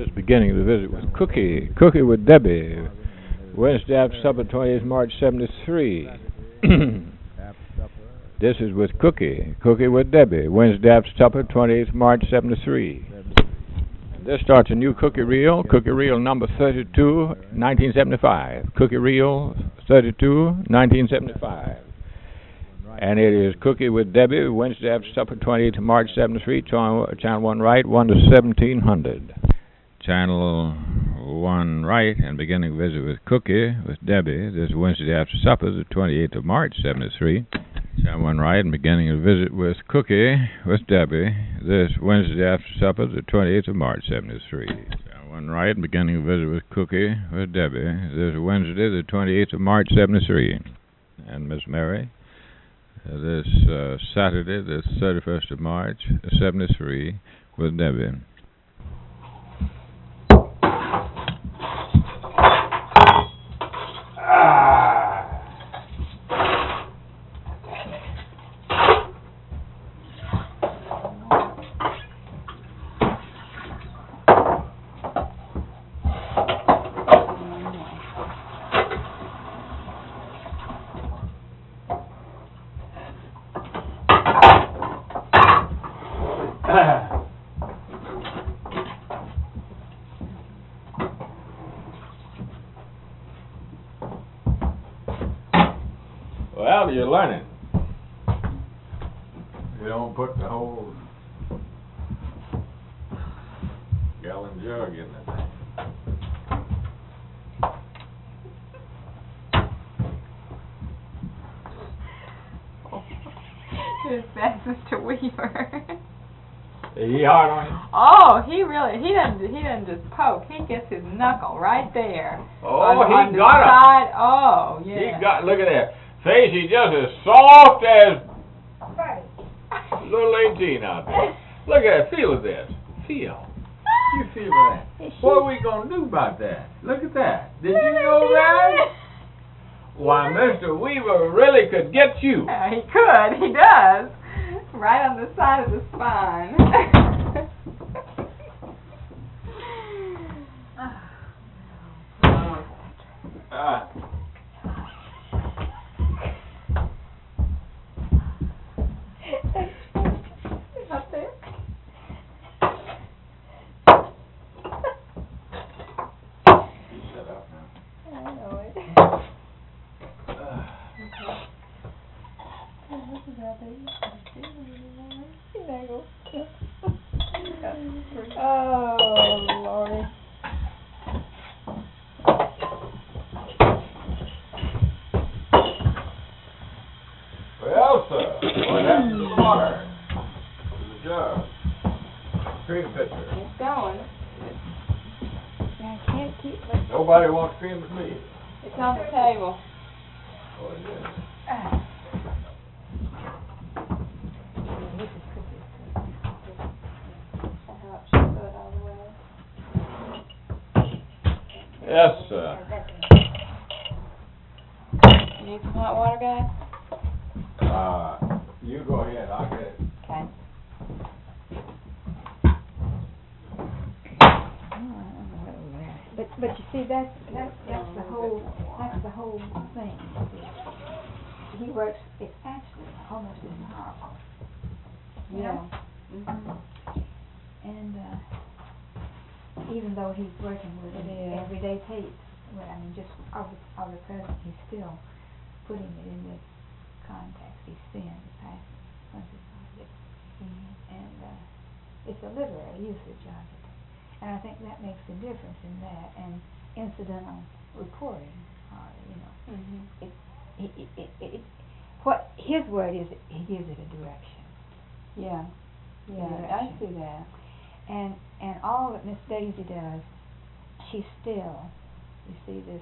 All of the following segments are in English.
Suppers, beginning the visit with Cookie. Cookie with Debbie. Wednesday after supper, 28th March 73. This is with Cookie. Cookie with Debbie. Wednesday after supper, 28th March 73. This starts a new cookie reel number 32, 1975. Cookie reel 32, 1975. And it is Cookie with Debbie, Wednesday after supper, 28th March 73, channel 1 right, 1 to 1700. Channel 1 right, and beginning visit with Cookie with Debbie. This is Wednesday after supper, the 28th of March 73. Channel 1 right, and beginning a visit with Cookie with Debbie. This Wednesday after supper, the 28th of March 73. Channel 1 right, and beginning a visit with Cookie with Debbie. This Wednesday, the 28th of March 73. And Miss Mary. This Saturday, the 31st of March, 73, with Debbie. Well, you're learning. You don't put the whole gallon jug in the thing. That's Mr. Weaver. He hard on you? Oh, he doesn't just poke. He gets his knuckle right there. Oh, on he the got him. side. Oh, yeah. He got, look at that. Face, he's just as soft as little 18 out there. Look at that. Feel of this. Feel. You feel that. What are we going to do about that? Look at that. Did you know that? Why, Mr. Weaver really could get you. He could. He does. Right on the side of the spine. Up there. Shut up now. I know it. Oh, Lordy. Well, sir, what happened to the water? To the jug? Cream pitcher. It's going. I can't keep it. Nobody wants cream but me. It's on the table. Oh, yeah. Yes, sir. You need some hot water, guys? You go ahead. I'll get it. Okay. But you see, that's the whole thing. He works. It's actually almost impossible. Yeah. And even though he's working with everyday tapes, well, I mean, just of the present, he's still putting it in the context. He's seeing the past, and it's a literary usage of it. And I think that makes a difference in that and incidental reporting. What his word is, he gives it a direction. Yeah. Yeah, I see that. And all that Miss Daisy does, she's still. You see this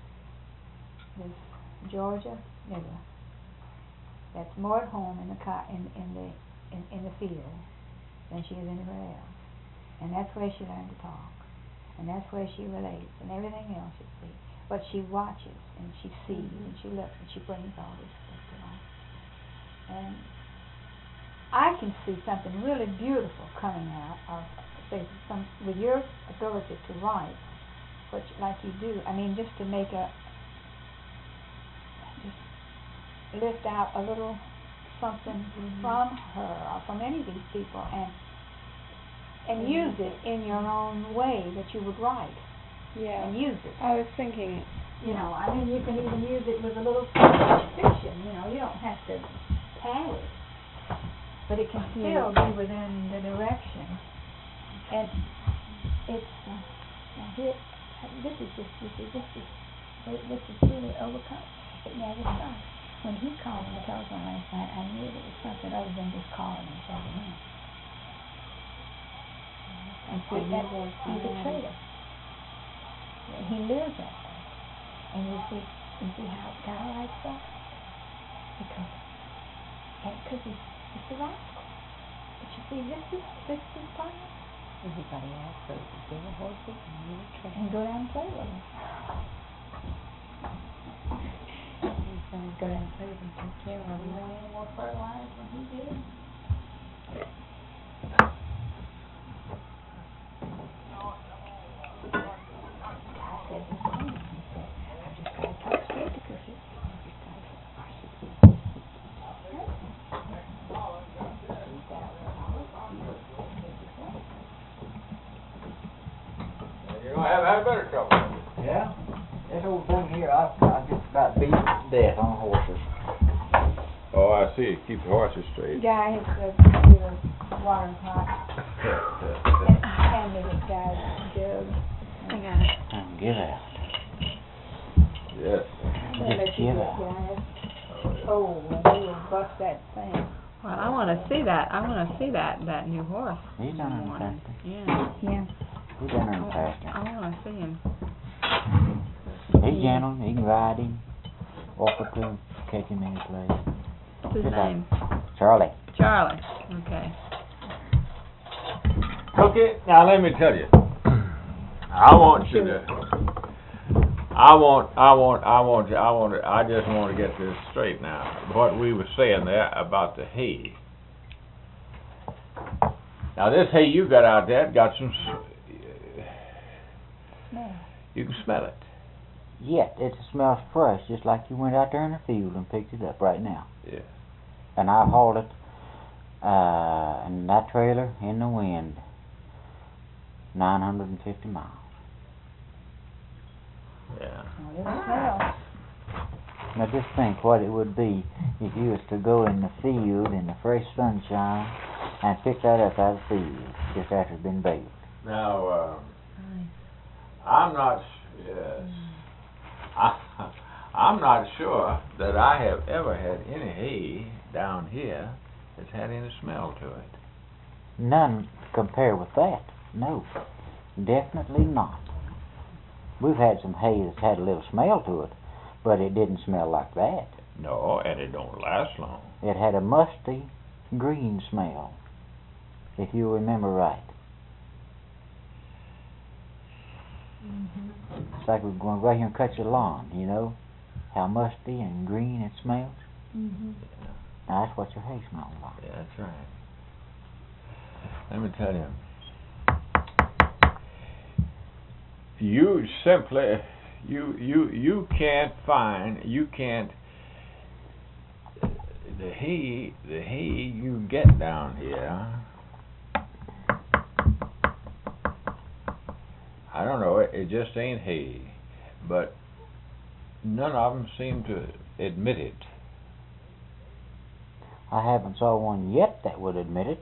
Georgia nigger that's more at home in the field than she is anywhere else. And that's where she learned to talk. And that's where she relates and everything else, you see. But she watches and she sees and she looks and she brings all this stuff to life. And I can see something really beautiful coming out of, say, with your ability to write, which like you do. I mean, just to make just lift out a little something from her or from any of these people, and use it in your own way that you would write. Yeah. And use it. I was thinking. You know, I mean, you can even use it with a little fiction. You know, you don't have to pad it, but it can still be within the direction. And it's now here. This is really overcome. It never stops. When he called on the telephone last night, I knew it was something other than just calling and checking in. And see, he's a traitor. He lives that way. And you see how God likes us? Because he's a rascal. But you see, this is part of it. Everybody else goes to get a horses and go down and play with them. He's going to go down and play with them, take care of them. You know any more fertilized than he did? God said the same. He said, I've just got to talk straight to Cookie. You don't have had better trouble. Yeah, this whole thing here, I just about beat to death on horses. Oh, I see. Keep the horses straight. Guy has the watering pot. And I handed it, guy's jug. I got it. Get out. Yes. I'm gonna let you do it, guys. Oh, and we will bust that thing. Well, I want to see that. I want to see that new horse. He's done in the pasture. Yeah. Yeah. He's done in the pasture. I want to see him. He's gentle. He can ride him. Walk up to him, catch him in his place. What's his Just like name? Charlie. Charlie. Okay. Okay, now let me tell you. I just want to get this straight now. What we were saying there about the hay. Now this hay you got out there got some. You can smell it. Yeah, it smells fresh, just like you went out there in the field and picked it up right now. Yeah. And I hauled it in that trailer in the wind, 950 miles. Yeah. Now just think what it would be if you was to go in the field in the fresh sunshine and pick that up out of the field just after it's been baked. Now, I'm not. Yes. I'm not sure that I have ever had any hay down here that's had any smell to it. None compare with that. No, definitely not. We've had some hay that's had a little smell to it, but it didn't smell like that. No, and it don't last long. It had a musty green smell, if you remember right. It's like we're going right here and cut your lawn, you know, how musty and green it smells. Now that's what your hay smells like. Yeah, that's right. Let me tell you. You simply, you can't find, the hay you get down here. I don't know, it just ain't hay, but none of them seem to admit it. I haven't saw one yet that would admit it.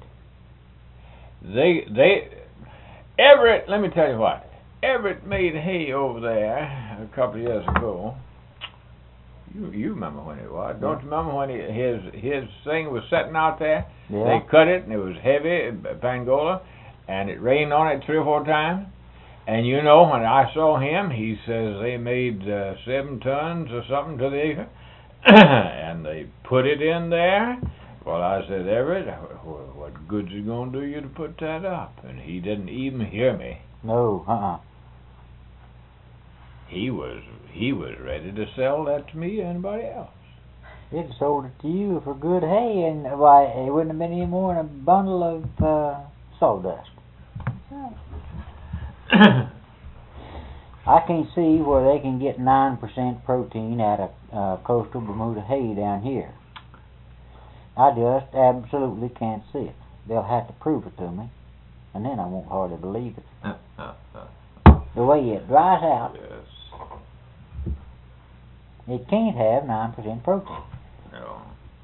Everett, let me tell you what, Everett made hay over there a couple of years ago. You remember when it was? Don't you remember when his thing was sitting out there? Yeah. They cut it and it was heavy, Pangola, and it rained on it 3 or 4 times. And you know, when I saw him, he says they made 7 tons or something to the acre, and they put it in there. Well, I said, Everett, what good's it gonna do you to put that up? And he didn't even hear me. No, He was ready to sell that to me or anybody else. It'd sold it to you for good hay, and why, it wouldn't have been any more than a bundle of sawdust. That's right. I can't see where they can get 9% protein out of coastal Bermuda hay down here. I just absolutely can't see it. They'll have to prove it to me, and then I won't hardly believe it. The way it dries out, Yes. it can't have 9% protein. No.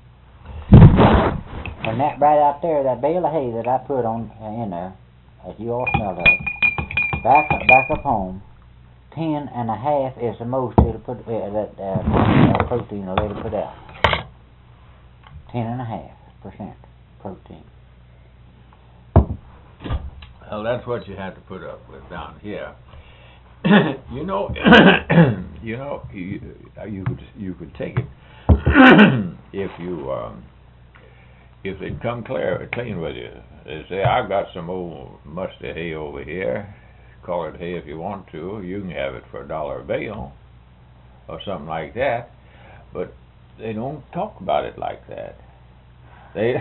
And that right out there, that bale of hay that I put on in there, that you all smelled of, back up home, 10.5 is the most it'll put that protein will let it put out. 10.5% protein. Well, that's what you have to put up with down here. you know, you could take it if they'd come clean with you. They say, I've got some old musty hay over here. Call it hay if you want to. You can have it for $1 a bale or something like that. But they don't talk about it like that. They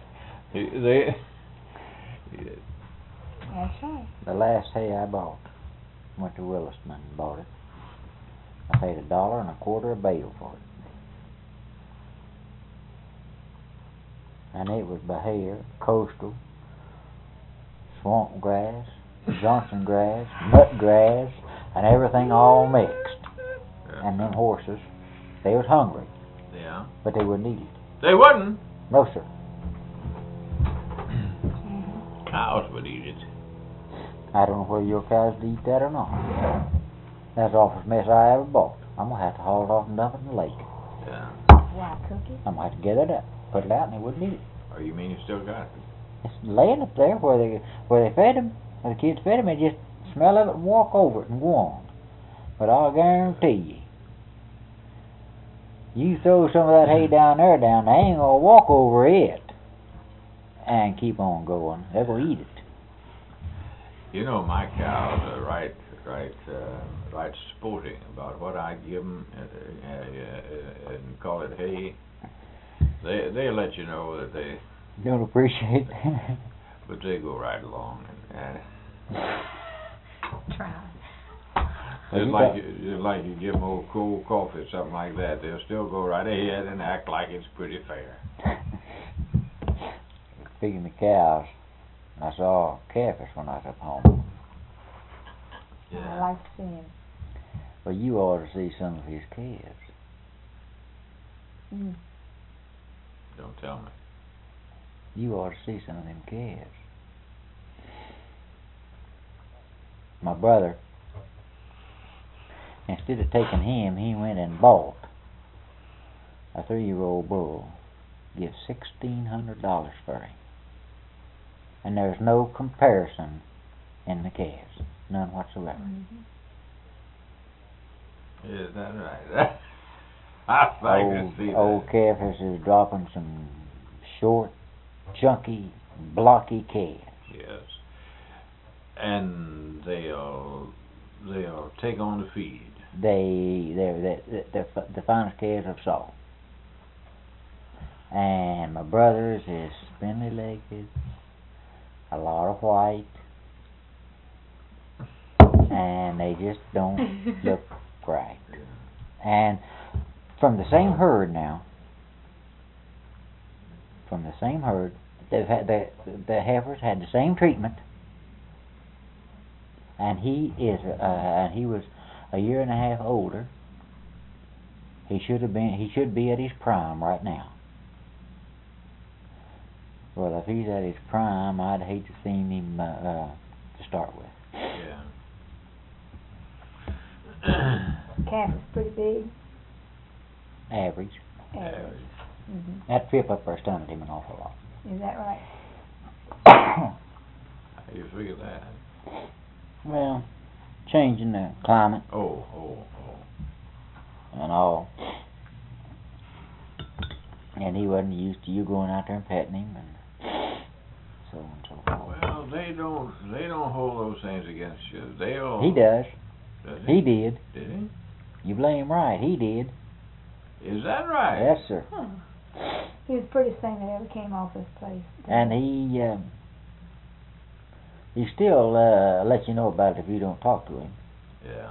That's right. The last hay I bought, went to Williston and bought it. I paid $1.25 a bale for it. And it was Bahia, coastal, swamp grass, Johnson grass, nut grass, and everything all mixed. And them horses, they was hungry. Yeah. But they wouldn't eat it. They wouldn't. No, sir. Cows would eat it. I don't know whether your cows eat that or not. That's the awfulest mess I ever bought. I'm going to have to haul it off and dump it in the lake. Yeah. Why, Cookie? I'm going to have to get it up, put it out, and they wouldn't eat it. Oh, you mean you still got it? It's laying up there where they fed them. Where the kids fed them, they just smell of it and walk over it and go on. But I'll guarantee you throw some of that hay down there, they ain't going to walk over it and keep on going. They're going to eat it. You know, my cows are right sporting about what I give them and call it hay. They let you know that they Don't appreciate that. but they go right along and Try. just like you give them old cold coffee or something like that, they'll still go right ahead and act like it's pretty fair. Speaking of cows, I saw Caiaphas when I was up home. I like to see him. Well, you ought to see some of his calves. Mm. Don't tell me. You ought to see some of them calves. My brother, instead of taking him, he went and bought a 3-year-old bull. Give $1,600 for him. And there's no comparison in the calves. None whatsoever. Mm-hmm. Is that right? I'd like to see Old that. Caiaphas is dropping some short, chunky, blocky calves. Yes. And they'll take on the feed. They're the finest calves I've saw. And my brother's is spindly legged, a lot of white, and they just don't look right. And from the same herd now, they've had the heifers had the same treatment, and he was a year and a half older. He should be at his prime right now. Well, if he's at his prime, I'd hate to see him to start with. Yeah. Calf is pretty big. Average. Average. Mm-hmm. That trip up there stunted him an awful lot. Is that right? How do you figure that? Well, changing the climate Oh. and all. And he wasn't used to you going out there and petting him and so on and so forth. Well, they don't hold those things against you. They'll. He does. Does He did. Did he? You blame right. He did. Is that right? Yes, sir. He was the prettiest thing that ever came off this place. And he still let you know about it if you don't talk to him. Yeah.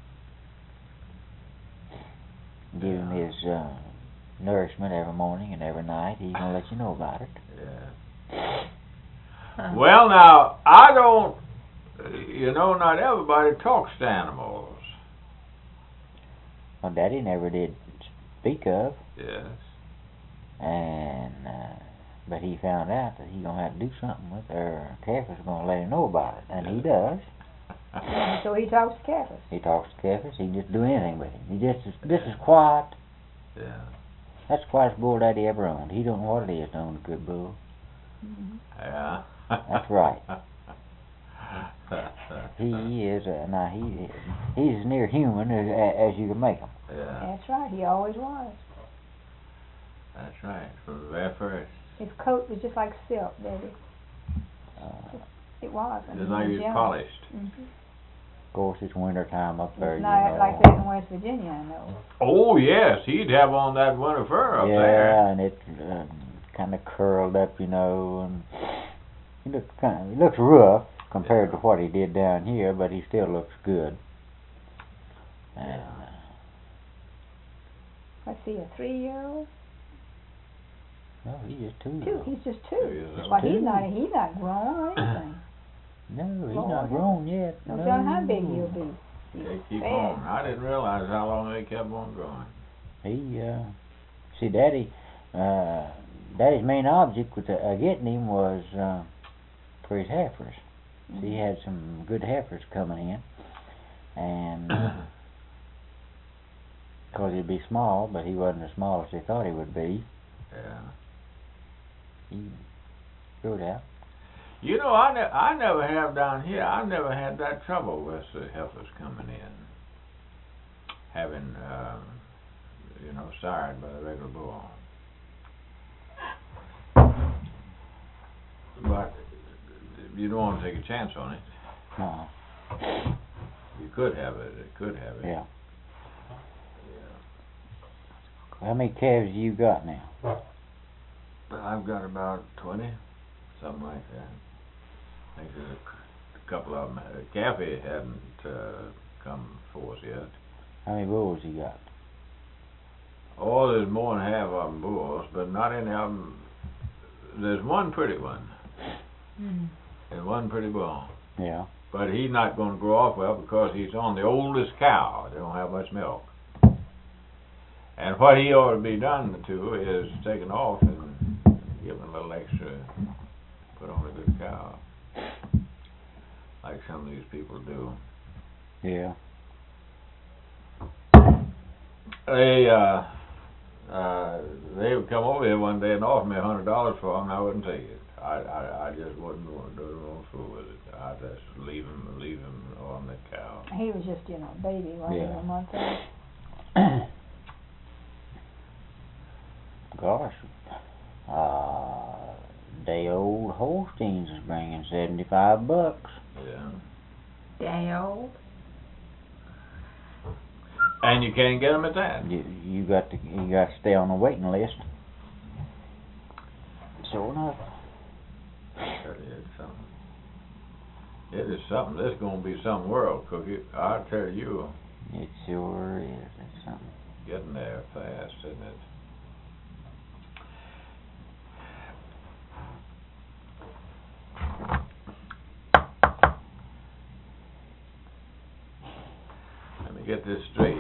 Give him his nourishment every morning and every night. He's gonna let you know about it. Yeah. Well, now, I don't, not everybody talks to animals. Well, Daddy never did speak of. Yes. And but he found out that he gonna have to do something with her. Cephas gonna let him know about it, and he does. So he talks to Cephas. He talks to Cephas. He can just do anything with him. He just is quiet. Yeah. That's the quietest bull Daddy ever owned. He don't know what it is to own a good bull. Mm-hmm. Yeah. That's right. He is now he's as near human as you can make him. Yeah. That's right. He always was. That's right. From the very first. His coat was just like silk, Daddy. It was. Just like he was polished. Mm-hmm. Of course, it's winter time up there. It's not like that in West Virginia, I know. Oh yes, he'd have on that winter fur up there. Yeah, and it's kind of curled up, and he looks rough compared to what he did down here, but he still looks good. And Let's see, a 3-year-old. no, he's just 2. He's just 2. 2 years old. Well, he's not grown or anything. No, he's not grown yet. No telling how big he'll be. They keep on. I didn't realize how long they kept on growing. He see, Daddy's main object with getting him was for his heifers. Mm-hmm. So he had some good heifers coming in, and because he'd be small, but he wasn't as small as they thought he would be. Yeah. He grew it out. I never have down here. I never had that trouble with the heifers coming in, having, sired by the regular bull. But you don't want to take a chance on it. No. You could have it. It could have it. Yeah. How many calves you got now? I've got about 20, something like that. I think there's a couple of them. Caffey hadn't come forth yet. How many bulls you got? Oh, there's more than half of them bulls, but not any of them. There's one pretty one. Mm. And one pretty bull. Yeah. But he's not going to grow off well because he's on the oldest cow. They don't have much milk. And what he ought to be done to is taken off and give him a little extra, put on a good cow. Like some of these people do. Yeah. They would come over here one day and offer me $100 for them, and I wouldn't take it. I just wouldn't fool with it. I just leave him on the cow. He was just, a baby, wasn't he, a month old? Gosh, day old Holsteins is bringing $75. Yeah. Day old. And you can't get them at that. You got to stay on the waiting list. Sure enough. It's something. It is something. This is going to be some world, Cookie. I tell you. It sure is. It's something. Getting there fast, isn't it? Let me get this straight.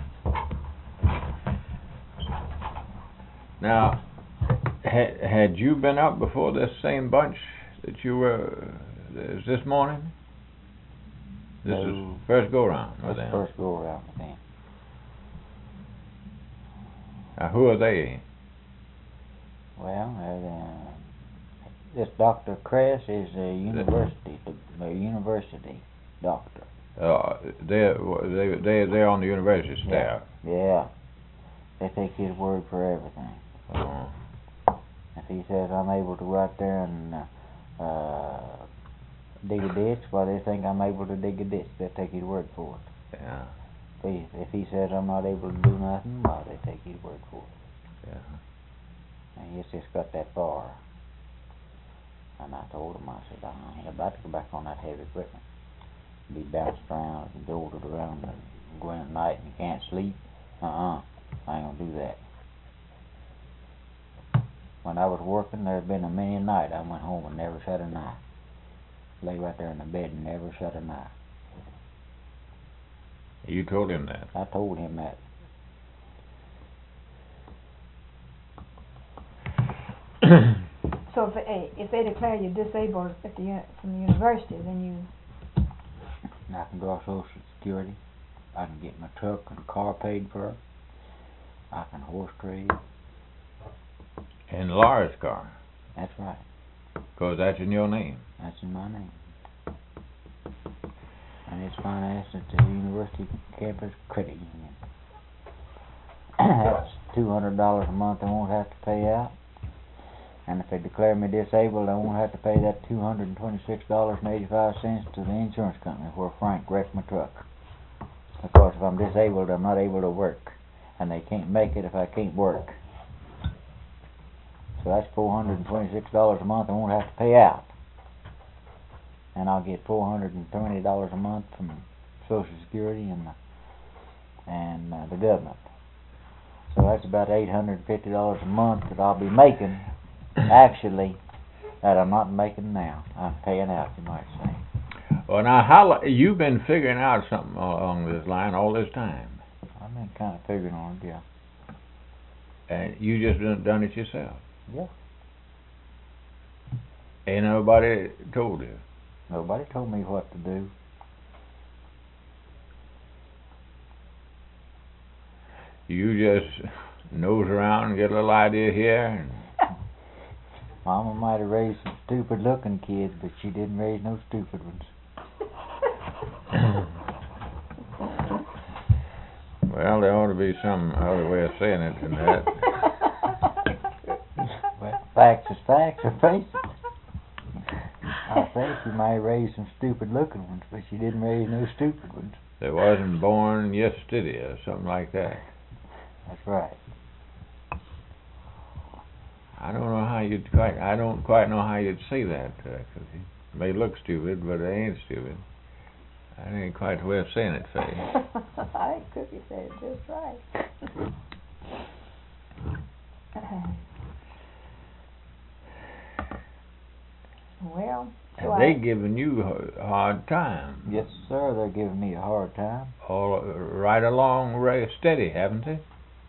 Now, had you been up before this same bunch that you were this morning? This No. is first go round with That's them. first go around with them. Now, who are they? Well, this Dr. Kress is a university doctor. They're on the university staff. Yeah. They take his word for everything. Oh. If he says I'm able to go out there and dig a ditch, well, they think I'm able to dig a ditch. They'll take his word for it. Yeah. If he says I'm not able to do nothing, well, they take his word for it. Yeah. And he's just got that far. And I told him, I said, I ain't about to go back on that heavy equipment. Be bounced around and jolted around and go in at night and you can't sleep. I ain't gonna do that. When I was working, there had been a many a night I went home and never shut an eye. Lay right there in the bed and never shut an eye. You told him that? I told him that. So if they declare you disabled from the university, then I can draw Social Security. I can get my truck and car paid for. I can horse trade. In Laura's car? That's right. Because that's in your name? That's in my name. And it's financed at the University Campus Credit Union. That's $200 a month I won't have to pay out. And if they declare me disabled, I won't have to pay that $226.85 to the insurance company where Frank wrecked my truck. Of course, if I'm disabled, I'm not able to work. And they can't make it if I can't work. So that's $426 a month I won't have to pay out. And I'll get $420 a month from Social Security and the government. So that's about $850 a month that I'll be making, actually, that I'm not making now. I'm paying out, you might say. Well, now, you've been figuring out something along this line all this time? I've been kind of figuring on it, yeah. And you just done it yourself? Yeah. Ain't nobody told you? Nobody told me what to do. You just nose around and get a little idea here? And Mama might have raised some stupid-looking kids, but she didn't raise no stupid ones. Well, there ought to be some other way of saying it than that. Well, facts is facts, or face it. I say she might have raised some stupid-looking ones, but she didn't raise no stupid ones. They wasn't born yesterday or something like that. That's right. I don't quite know how you'd say that, 'cause it may look stupid, but they ain't stupid. That ain't quite the way of saying it, Faye. I think Cookie said it just right. Well, so They giving you a hard time. Yes, sir, they're giving me a hard time. All right along, steady, haven't they?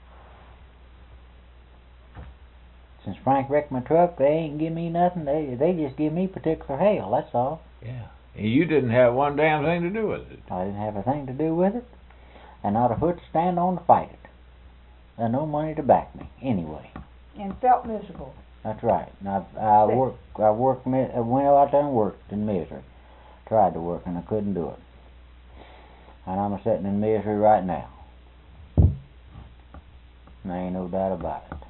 Since Frank wrecked my truck, they ain't give me nothing. They just give me particular hell, that's all. Yeah. And you didn't have one damn thing to do with it. I didn't have a thing to do with it, and not a foot to stand on to fight it. And no money to back me, anyway. And felt miserable. That's right. And I went out there and worked in misery. Tried to work, and I couldn't do it. And I'm sitting in misery right now. And there ain't no doubt about it.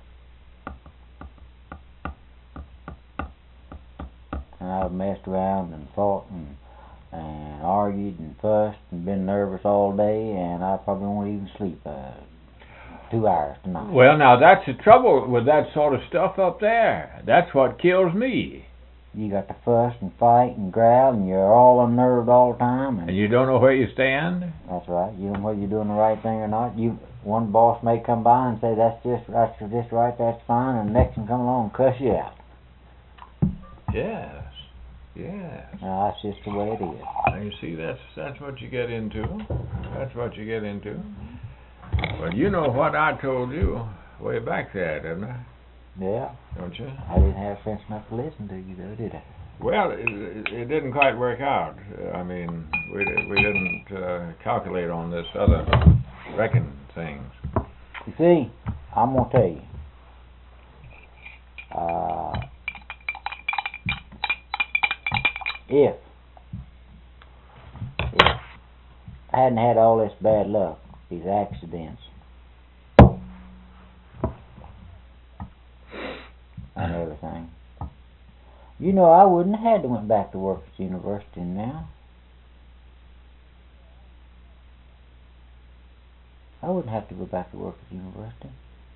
And I've messed around and fought and argued and fussed and been nervous all day, and I probably won't even sleep 2 hours tonight. Well, now, that's the trouble with that sort of stuff up there. That's what kills me. You got to fuss and fight and growl, and you're all unnerved all the time. And you don't know where you stand? That's right. You don't know whether you're doing the right thing or not. One boss may come by and say, that's just right, that's fine, and the next one come along and cuss you out. Yes. Yes. That's just the way it is. And you see, that's what you get into. That's what you get into. Well, you know what I told you way back there, didn't I? Yeah. Don't you? I didn't have sense enough to listen to you, though, did I? Well, it didn't quite work out. I mean, we didn't calculate on this other wrecking things. You see, I'm going to tell you. If I hadn't had all this bad luck, these accidents, and everything, you know, I wouldn't have had to went back to work at the university now. I wouldn't have to go back to work at the university.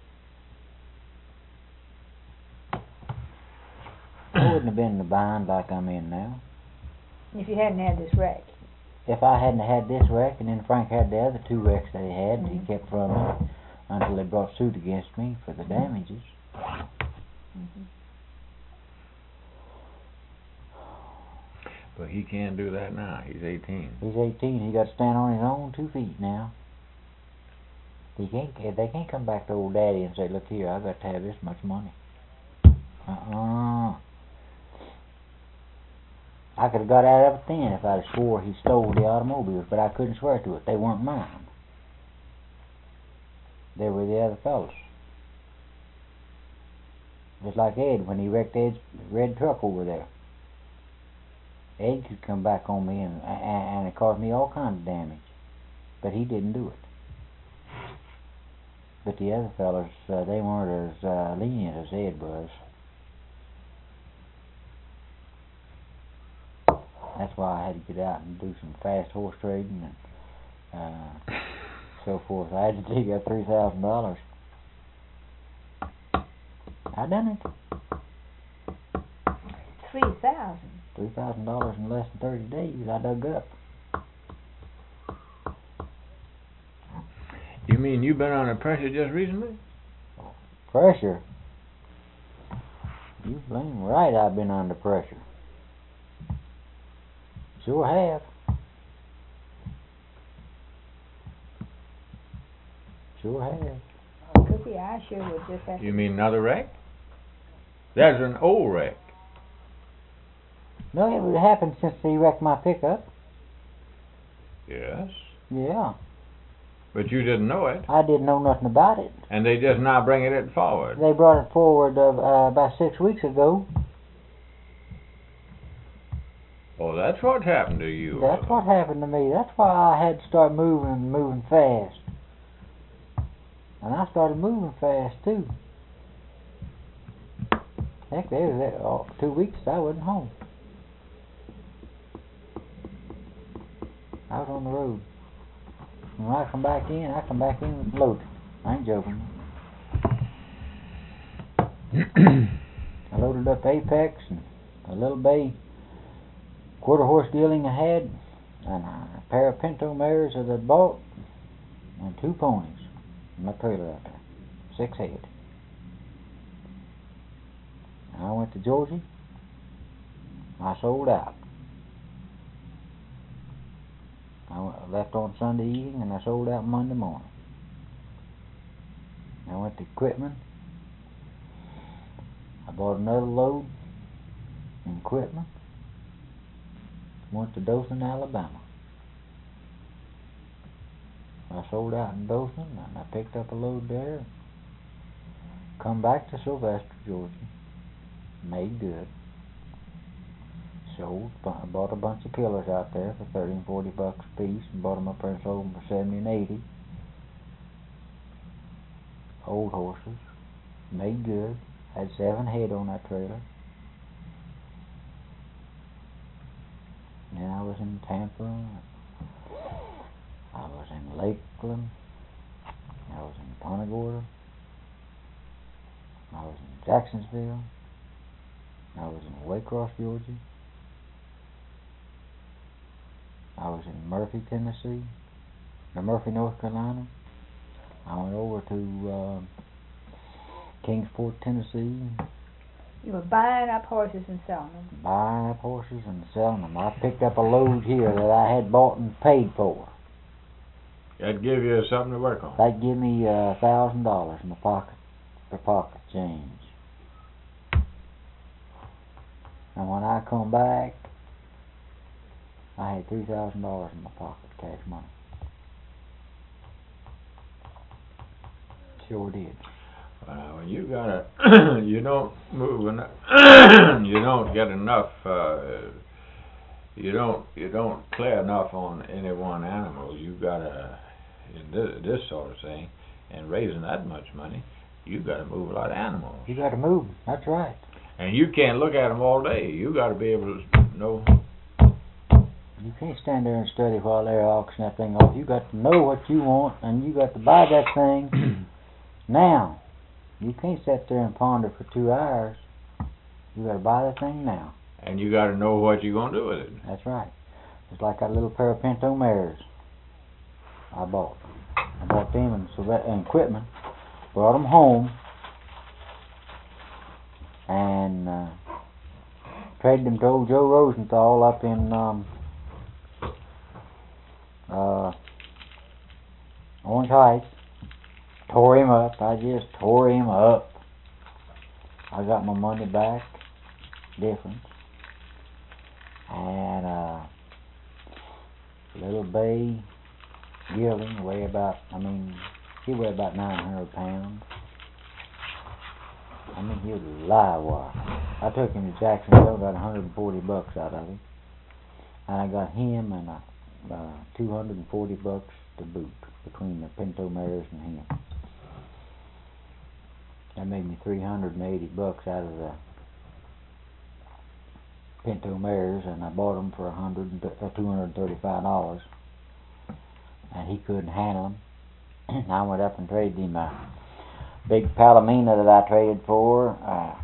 I wouldn't have been in the bind like I'm in now. If you hadn't had this wreck. If I hadn't had this wreck, and then Frank had the other 2 wrecks that he had, and he kept from me until they brought suit against me for the damages. But he can't do that now. He's 18. He's 18. He got to stand on his own 2 feet now. They can't come back to old daddy and say, look here, I got to have this much money. I could have got out of it then if I'd have swore he stole the automobiles, but I couldn't swear to it. They weren't mine. They were the other fellas. Just like Ed when he wrecked Ed's red truck over there. Ed could come back on me and it caused me all kinds of damage, but he didn't do it. But the other fellas, they weren't as lenient as Ed was. That's why I had to get out and do some fast horse trading and so forth. I had to dig up $3,000. I done it. $3,000. $3,000 in less than 30 days I dug up. You mean you've been under pressure just recently? Pressure? You blame right I've been under pressure. Sure have. Sure have. Oh, Cookie, I sure would just have to... You mean another wreck? That's an old wreck. No, it would happen since he wrecked my pickup. Yes. Yeah. But you didn't know it. I didn't know nothing about it. And they just now bringing it forward. They brought it forward about 6 weeks ago. Oh, that's what happened to you. That's what happened to me. That's why I had to start moving fast. And I started moving fast, too. Heck, there was 2 weeks I wasn't home. I was on the road. When I come back in with loaded. I ain't joking. I loaded up Apex and a little bay quarter horse dealing I had, and a pair of Pinto mares that I bought, and 2 ponies in my trailer out there. 6 head. And I went to Georgia. I sold out. I left on Sunday evening and I sold out Monday morning. I went to Quitman. I bought another load in Quitman. Went to Dothan, Alabama. I sold out in Dothan and I picked up a load there. Come back to Sylvester, Georgia. Made good. Sold. I bought a bunch of killers out there for $30 and $40 a piece and bought them up there and sold them for $70 and $80. Old horses. Made good. Had 7 head on that trailer. Then I was in Tampa. I was in Lakeland. I was in Punta Gorda. I was in Jacksonville. I was in Waycross, Georgia. I was in Murphy, Tennessee. Murphy, North Carolina. I went over to Kingsport, Tennessee. You were buying up horses and selling them. Buying up horses and selling them. I picked up a load here that I had bought and paid for. That'd give you something to work on. That'd give me $1,000 in my pocket for pocket change. And when I come back, I had $3,000 in my pocket, cash money. Sure did. Well, you gotta, you don't move enough, you don't get enough, you don't clear enough on any one animal. You gotta, in this sort of thing, and raising that much money, you gotta move a lot of animals. You gotta move them, that's right. And you can't look at them all day. You gotta be able to know. You You can't stand there and study while they're auctioning that thing off. You got to know what you want, and you got to buy that thing now. You can't sit there and ponder for 2 hours. You got to buy that thing now. And you got to know what you're going to do with it. That's right. It's like that little pair of Pinto mares I bought. I bought them and equipment, brought them home, and traded them to old Joe Rosenthal up in Orange Heights. Tore him up. I just tore him up. I got my money back, difference. And little bay yearling he weighed about 900 pounds. He was a live wire. I took him to Jacksonville, got $140 out of him. And I got him and $240 to boot between the Pinto mares and him. That made me $380 out of the Pinto mares, and I bought them for $235. And he couldn't handle them. I went up and traded him a big Palomino that I traded for,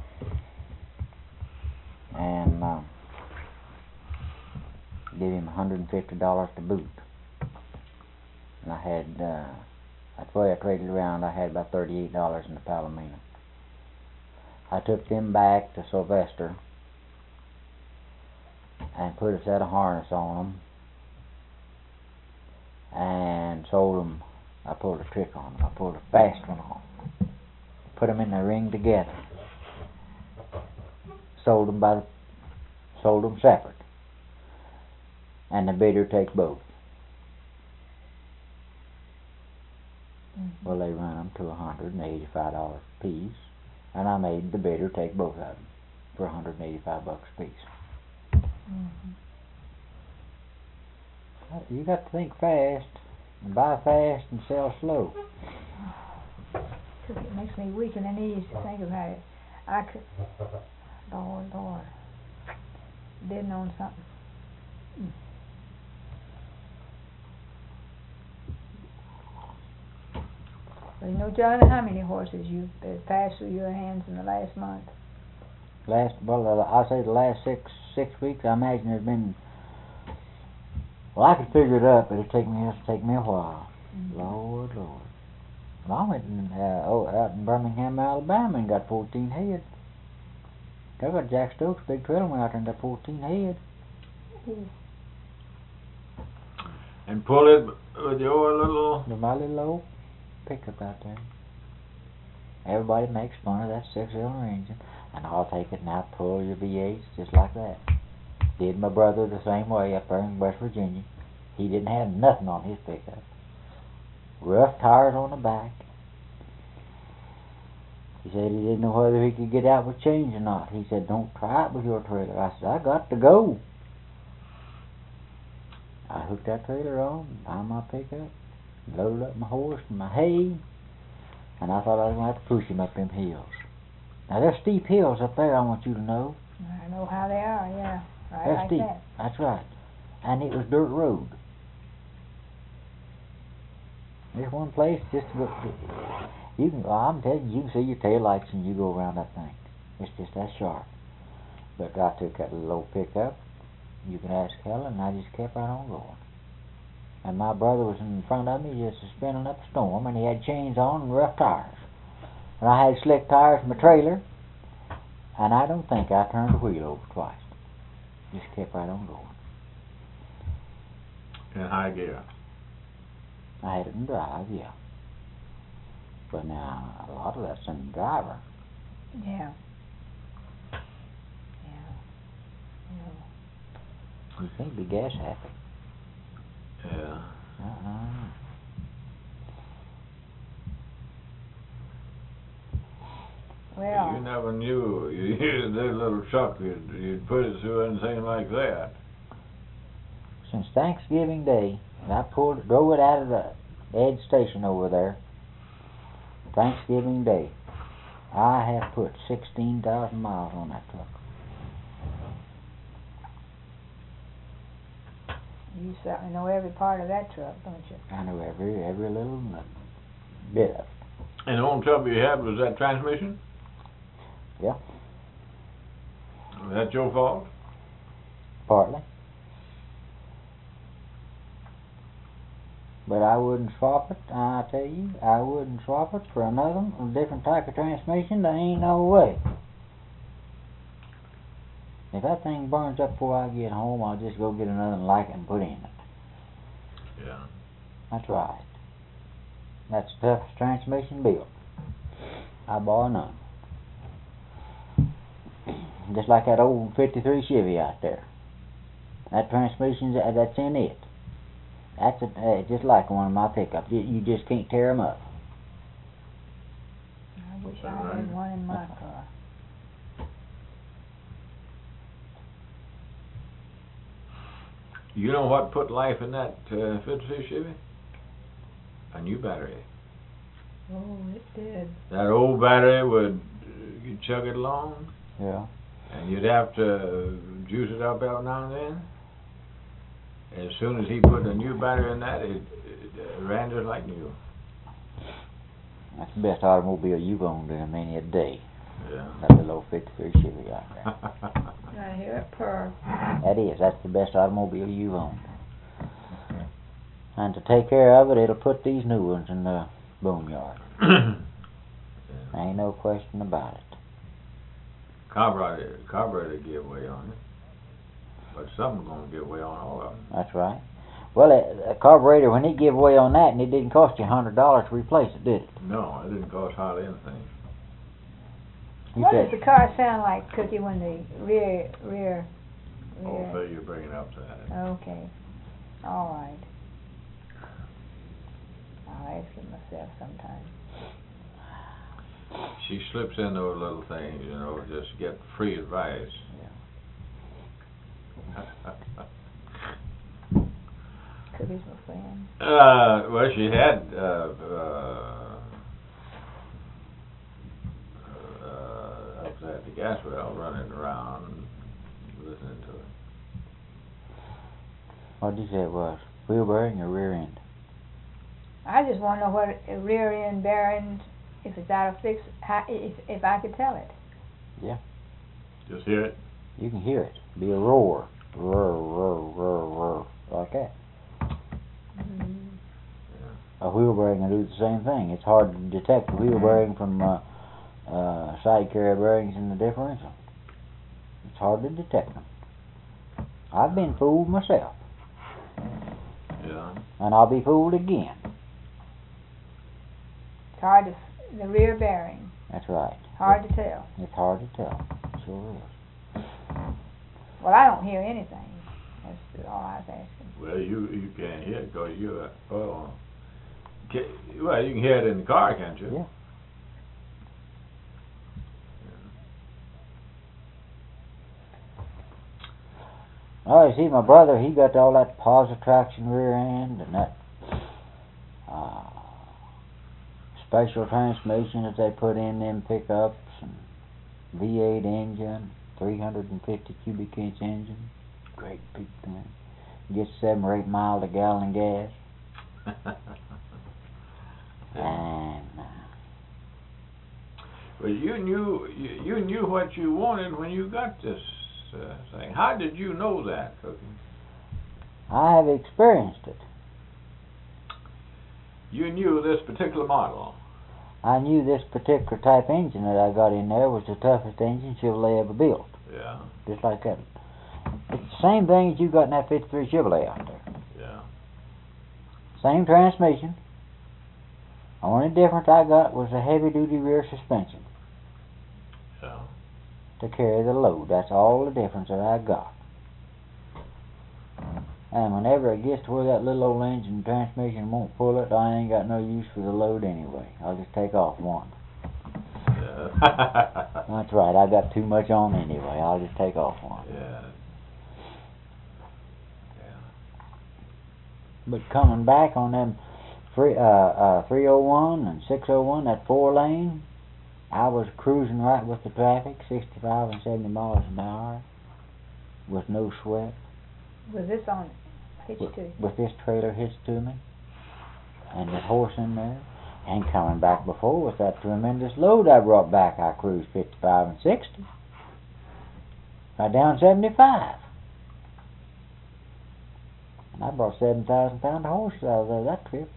and gave him $150 to boot. And I had, that's why I traded around, I had about $38 in the Palomino. I took them back to Sylvester and put a set of harness on them and sold them. I pulled a trick on them. I pulled a fast one on them. Put them in the ring together. Sold them separate. And the bidder take both. Well, they run them to $185 a piece, and I made the bidder take both of them for $185 a piece. You got to think fast, and buy fast and sell slow. It makes me weak in the knees to think about it. I could, Lord, bidding on something. Well, you know, John, how many horses you've passed through your hands in the last month? I say the last six weeks. I imagine there's been. Well, I could figure it up, but it'll take me a while. Lord. Well, I went out in Birmingham, Alabama, and got 14 head. I got Jack Stokes' big trailer went out there and got 14 head. And pull it with your little... With my little old pickup out there. Everybody makes fun of that 6-cylinder engine, and I'll take it and I'll pull your V8s just like that. Did my brother the same way up there in West Virginia. He didn't have nothing on his pickup. Rough tires on the back. He said he didn't know whether he could get out with change or not. He said, don't try it with your trailer. I said, I got to go. I hooked that trailer on, found my pickup, loaded up my horse and my hay, and I thought I was going to have to push him up them hills. Now, there's steep hills up there, I want you to know. I know how they are, yeah. Right, they're like steep. that. That's right. And it was dirt road. There's one place just to go. I'm telling you, you can see your tail lights and you go around that thing. It's just that sharp. But I took that little old pickup. You can ask Helen, and I just kept right on going. And my brother was in front of me just spinning up a storm, and he had chains on and rough tires. And I had slick tires in my trailer, and I don't think I turned the wheel over twice. Just kept right on going. In high gear. I had it in drive, yeah. But now, a lot of that's in the driver. Yeah. You can't be gas happy. Yeah. Well, You never knew you used that little truck, you'd put it through anything like that. Since Thanksgiving Day, and I drove it out of the Edge Station over there, Thanksgiving Day, I have put 16,000 miles on that truck. You certainly know every part of that truck, don't you? I know every little bit of it. And the only trouble you had was that transmission? Yeah. Was that your fault? Partly. But I wouldn't swap it, I tell you, I wouldn't swap it for another, a different type of transmission. There ain't no way. If that thing burns up before I get home, I'll just go get another one like it and put in it. Yeah. That's right. That's the toughest transmission built. I bar none. Just like that old 53 Chevy out there. That transmission, that's in it. That's just like one of my pickups. You just can't tear them up. I wish I had one in my car. You know what put life in that 53 Chevy? A new battery. Oh, it did. That old battery would you'd chug it along, Yeah. and you'd have to juice it up every now and then. As soon as he put a new battery in that, it ran just like new. That's the best automobile you've owned in many a day. Yeah. That little old 53 Chevy out there. I hear it purr. That's the best automobile you've owned. And to take care of it, it'll put these new ones in the boneyard. Ain't no question about it. Carburetor give way on it, but something's gonna give way on all of them. That's right. Well, a carburetor, when it give way on that, and it didn't cost you $100 to replace it, did it? No, it didn't cost hardly anything. What does the car sound like, Cookie, when the rear? Oh, so you're bringing up that. Okay. All right. I'll ask it myself sometime. She slips in those little things, you know, just get free advice. Cookie's my friend. Well, she had up at the gas well running around listening to it. What did you say it was? Wheel bearing or rear end? I just want to know what a rear end bearing, if it's out of fix, if I could tell it. Yeah. Just hear it? You can hear it. Be a roar. Roar, roar, roar, roar. Like that. Mm. A wheel bearing will do the same thing. It's hard to detect the wheel bearing from side carrier bearings in the differential. It's hard to detect them. I've been fooled myself. Yeah. And I'll be fooled again. It's hard to, the rear bearing. That's right. Hard to tell. It's hard to tell. Sure is. Well, I don't hear anything. That's all I was asking. Well, you can't hear it because you well, you can hear it in the car, can't you? Yeah. Oh, you see, my brother, he got all that positive traction rear end and that special transmission that they put in them pickups and V8 engine, 350 cubic inch engine, great big thing. Gets 7 or 8 miles a gallon of gas. And well, you knew what you wanted when you got this thing. How did you know that, Cookie? I have experienced it. You knew this particular model. I knew this particular type engine that I got in there was the toughest engine Chevrolet ever built. Yeah. Just like that. It's the same thing as you got in that 53 Chevrolet out there. Yeah. Same transmission. Only difference I got was a heavy-duty rear suspension Yeah. to carry the load. That's all the difference that I got. And whenever it gets to where that little old engine transmission won't pull it, I ain't got no use for the load anyway. I'll just take off one. Yeah. That's right, I got too much on anyway. I'll just take off one. Yeah. But coming back on them 301 and 601, that 4-lane, I was cruising right with the traffic, 65 and 70 miles an hour, with no sweat. Was this on Hitched to you. with this trailer hitched to me, and that horse in there, and coming back before with that tremendous load I brought back, I cruised 55 and 60. Right down 75. And I brought 7,000 pound of horses out of there that trip.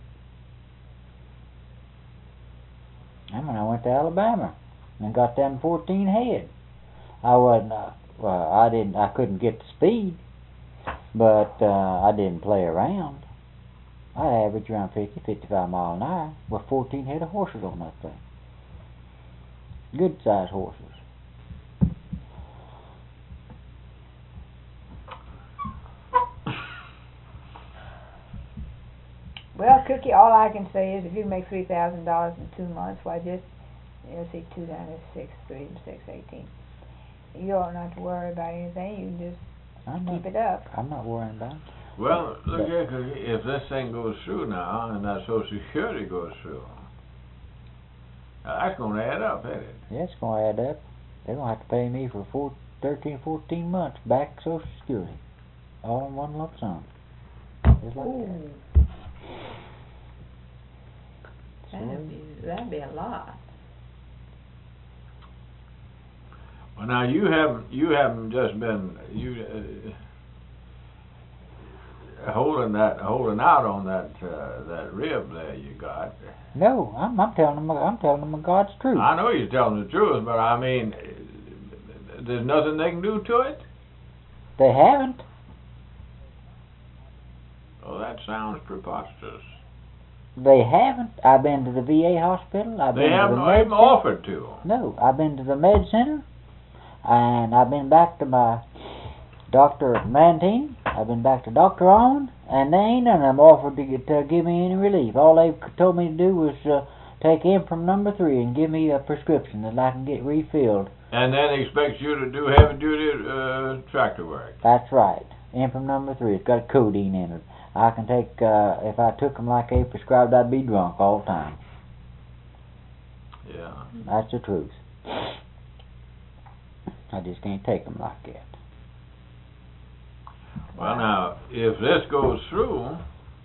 And when I went to Alabama and got down to 14 head, I wasn't, I couldn't get the speed, but I didn't play around. I'd average around 50, 55 miles an hour with 14 head of horses on that thing. Good sized horses. Well, Cookie, all I can say is if you make $3,000 in 2 months, why just, see, 2 down to 6, 3 and 6, 18. You ought not to worry about anything. You can just keep it up. I'm not worrying about it. Well, look here, Cookie, if this thing goes through now, and that Social Security goes through, that's going to add up, isn't it? Yeah, it's going to add up. They're going to have to pay me for 13, 14 months back Social Security. All in one lump sum. Just like that. That'd be a lot. Well, now you haven't just been holding out on that rib there you got. No, I'm telling them God's truth. I know you're telling the truth, but I mean, there's nothing they can do to it. They haven't. Oh, that sounds preposterous. They haven't. I've been to the VA hospital. They haven't even offered to. No, I've been to the med center, and I've been back to my Dr. Mantine. I've been back to Dr. Owen, and they ain't none of them offered to give me any relief. All they told me to do was take Imprim number 3 and give me a prescription that I can get refilled. And then expect you to do heavy-duty tractor work. That's right. Imprim number 3. It's got codeine in it. I can take, if I took them like they prescribed, I'd be drunk all the time. Yeah. That's the truth. I just can't take them like that. Well, now, if this goes through,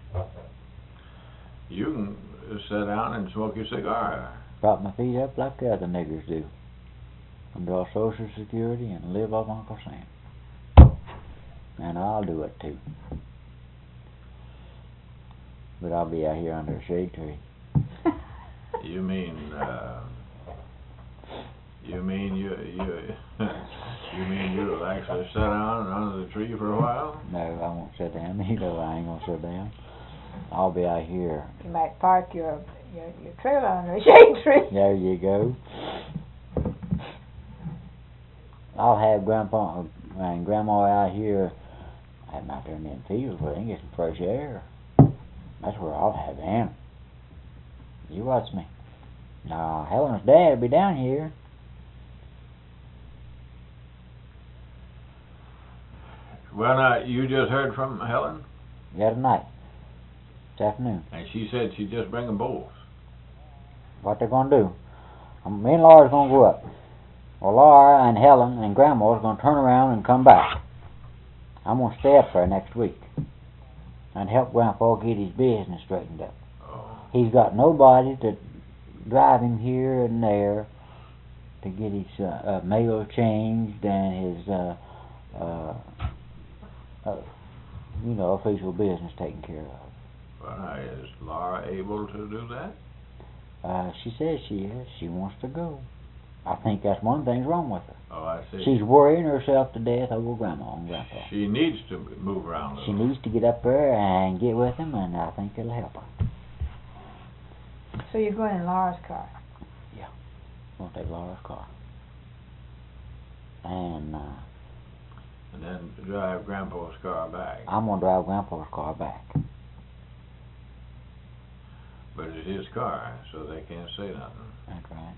you can sit down and smoke your cigar. Prop my feet up like the other niggers do. And draw Social Security and live off Uncle Sam. And I'll do it too. But I'll be out here under a shade tree. You mean you'll actually sit down under the tree for a while? No, I won't sit down either. I ain't gonna sit down. I'll be out here. You might park your trailer under a shade tree. There you go. I'll have Grandpa and Grandma out here. Have them out there in them fields where they can get some fresh air. That's where I'll have them. You watch me. Now, Helen's dad will be down here. Well, now, you just heard from Helen? Yeah, tonight. This afternoon. And she said she'd just bring them both. What they're going to do, me and Laura's going to go up. Well, Laura and Helen and Grandma's going to turn around and come back. I'm going to stay up there next week and help Grandpa get his business straightened up. Oh. He's got nobody to drive him here and there to get his mail changed and his official business taken care of. Well, is Laura able to do that? She says she is. She wants to go. I think that's one thing's wrong with her. Oh, I see. She's worrying herself to death over Grandma and Grandpa. She needs to move around a She little. needs to get up there and get with him, and I think it'll help her. So you're going in Laura's car? Yeah. We'll take Laura's car. And then drive Grandpa's car back. I'm going to drive Grandpa's car back. But it's his car, so they can't say nothing. That's right.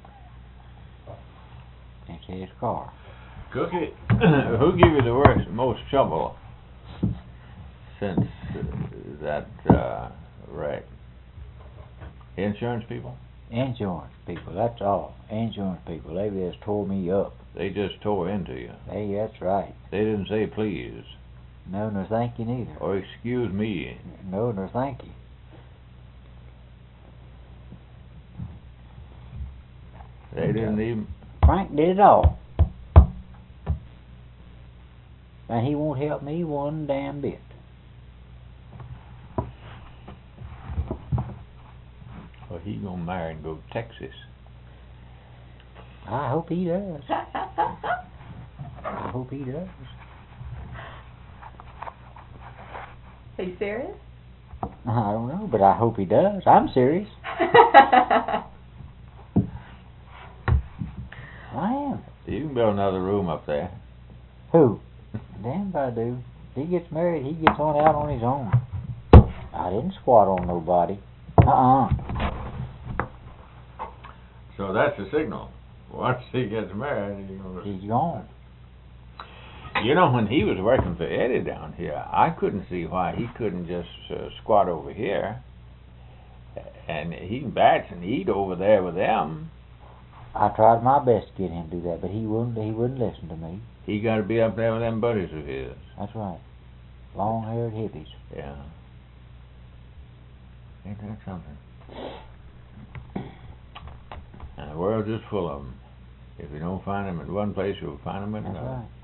It's his car. Cookie, who give you the most trouble since that wreck? Insurance people? Insurance people, that's all. Insurance people, they just tore me up. They just tore into you. Hey, that's right. They didn't say please. No, no, thank you neither. Or excuse me. No, no, thank you. They didn't even... Frank did it all. And he won't help me one damn bit. Well, he gonna marry and go to Texas. I hope he does. I hope he does. Are you serious? I don't know, but I hope he does. I'm serious. I am. You can build another room up there. Who? Damn if I do. If he gets married, he gets on out on his own. I didn't squat on nobody. So that's the signal. Once he gets married, He's gone. You know, when he was working for Eddie down here, I couldn't see why he couldn't just squat over here, and he can batch and eat over there with them. I tried my best to get him to do that, but he wouldn't. He wouldn't listen to me. He got to be up there with them buddies of his. That's right. Long-haired hippies. Yeah. Ain't that something? And the world's just full of them. If you don't find them in one place, you'll find them in That's another. right.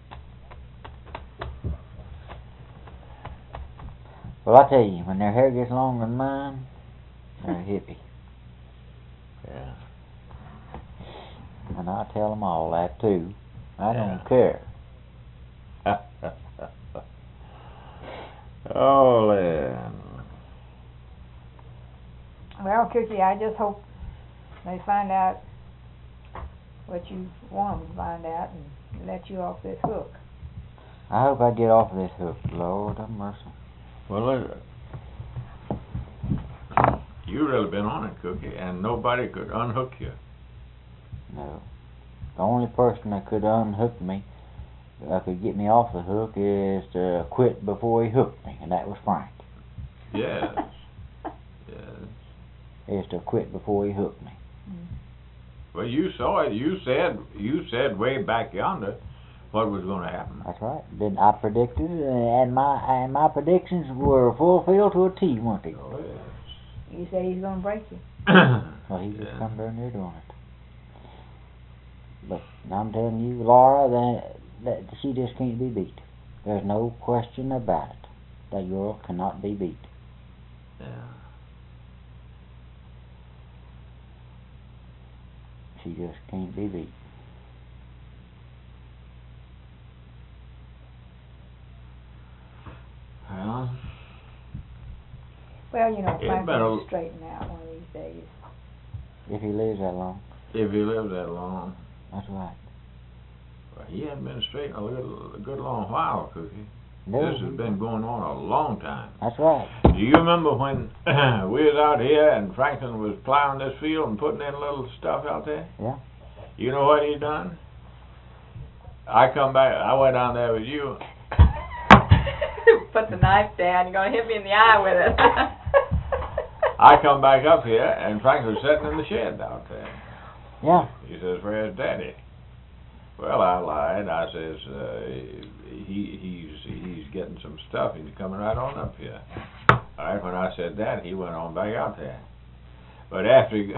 Well, I tell you, when their hair gets longer than mine, they're a hippie. Yeah. And I tell them all that, too. I Yeah. don't care. Oh, Lynn. Well, Cookie, I just hope they find out what you want them to find out and let you off this hook. I hope I get off of this hook. Lord have mercy. Well, you really been on it, Cookie, and nobody could unhook you. No. The only person that could unhook me, that could get me off the hook, is to quit before he hooked me, and that was Frank. Yes. Yes. Is to quit before he hooked me. Well, you saw it. You said way back yonder what was going to happen. That's right. Then I predicted it, and my predictions were fulfilled to a T, weren't they? Oh, yes. You say he's going to break you. Well, he just Yeah. come down there doing it. But I'm telling you, Laura, that she just can't be beat. There's no question about it. That girl cannot be beat. Yeah. She just can't be beat. Well, Well, you know, It Frank better- will straighten out one of these days. If he lives that long. if he lived that long, That's right. well, he hadn't been straight in a good long while, Cookie. No, This has been going on a long time. that's right. Do you remember when we was out here and Franklin was plowing this field and putting in little stuff out there? Yeah. You know what he done? I come back, I went down there with you. Put the knife down. You're going to hit me in the eye with it. I come back up here and Franklin was sitting in the shed out there. Yeah. He says, "Where's Daddy?" Well, I lied. I says, he's getting some stuff. He's coming right on up here. All right, when I said that, he went on back out there. But after he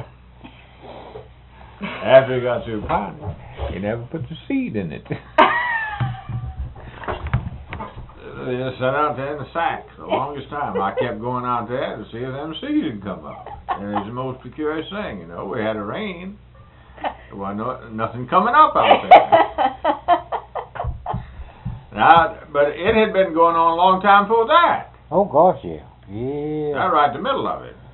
got through pounding, he never put the seed in it. They just sat out there in the sack the longest time. I kept going out there to see if them seeds would come up. And it's the most curious thing, you know. We had a rain. There wasn't nothing coming up out there. Now, but it had been going on a long time before that. Oh, gosh, yeah. Yeah. Right, right in the middle of it.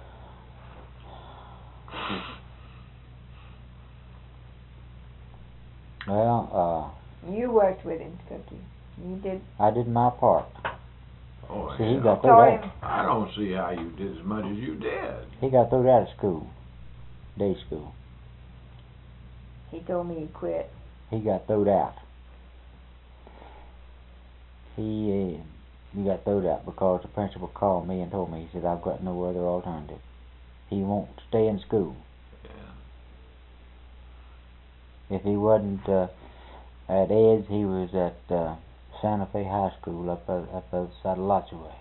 Well, You worked with him, Cookie. You did. I did my part. Oh, See, he yeah. got through Saw that. him. I don't see how you did as much as you did. He got through that at school. Day school. He told me he quit. He got thrown out. He got thrown out because the principal called me and told me, he said, "I've got no other alternative. He won't stay in school. Yeah. If he wasn't at Ed's, he was at Santa Fe High School up the other side of Lotchaway.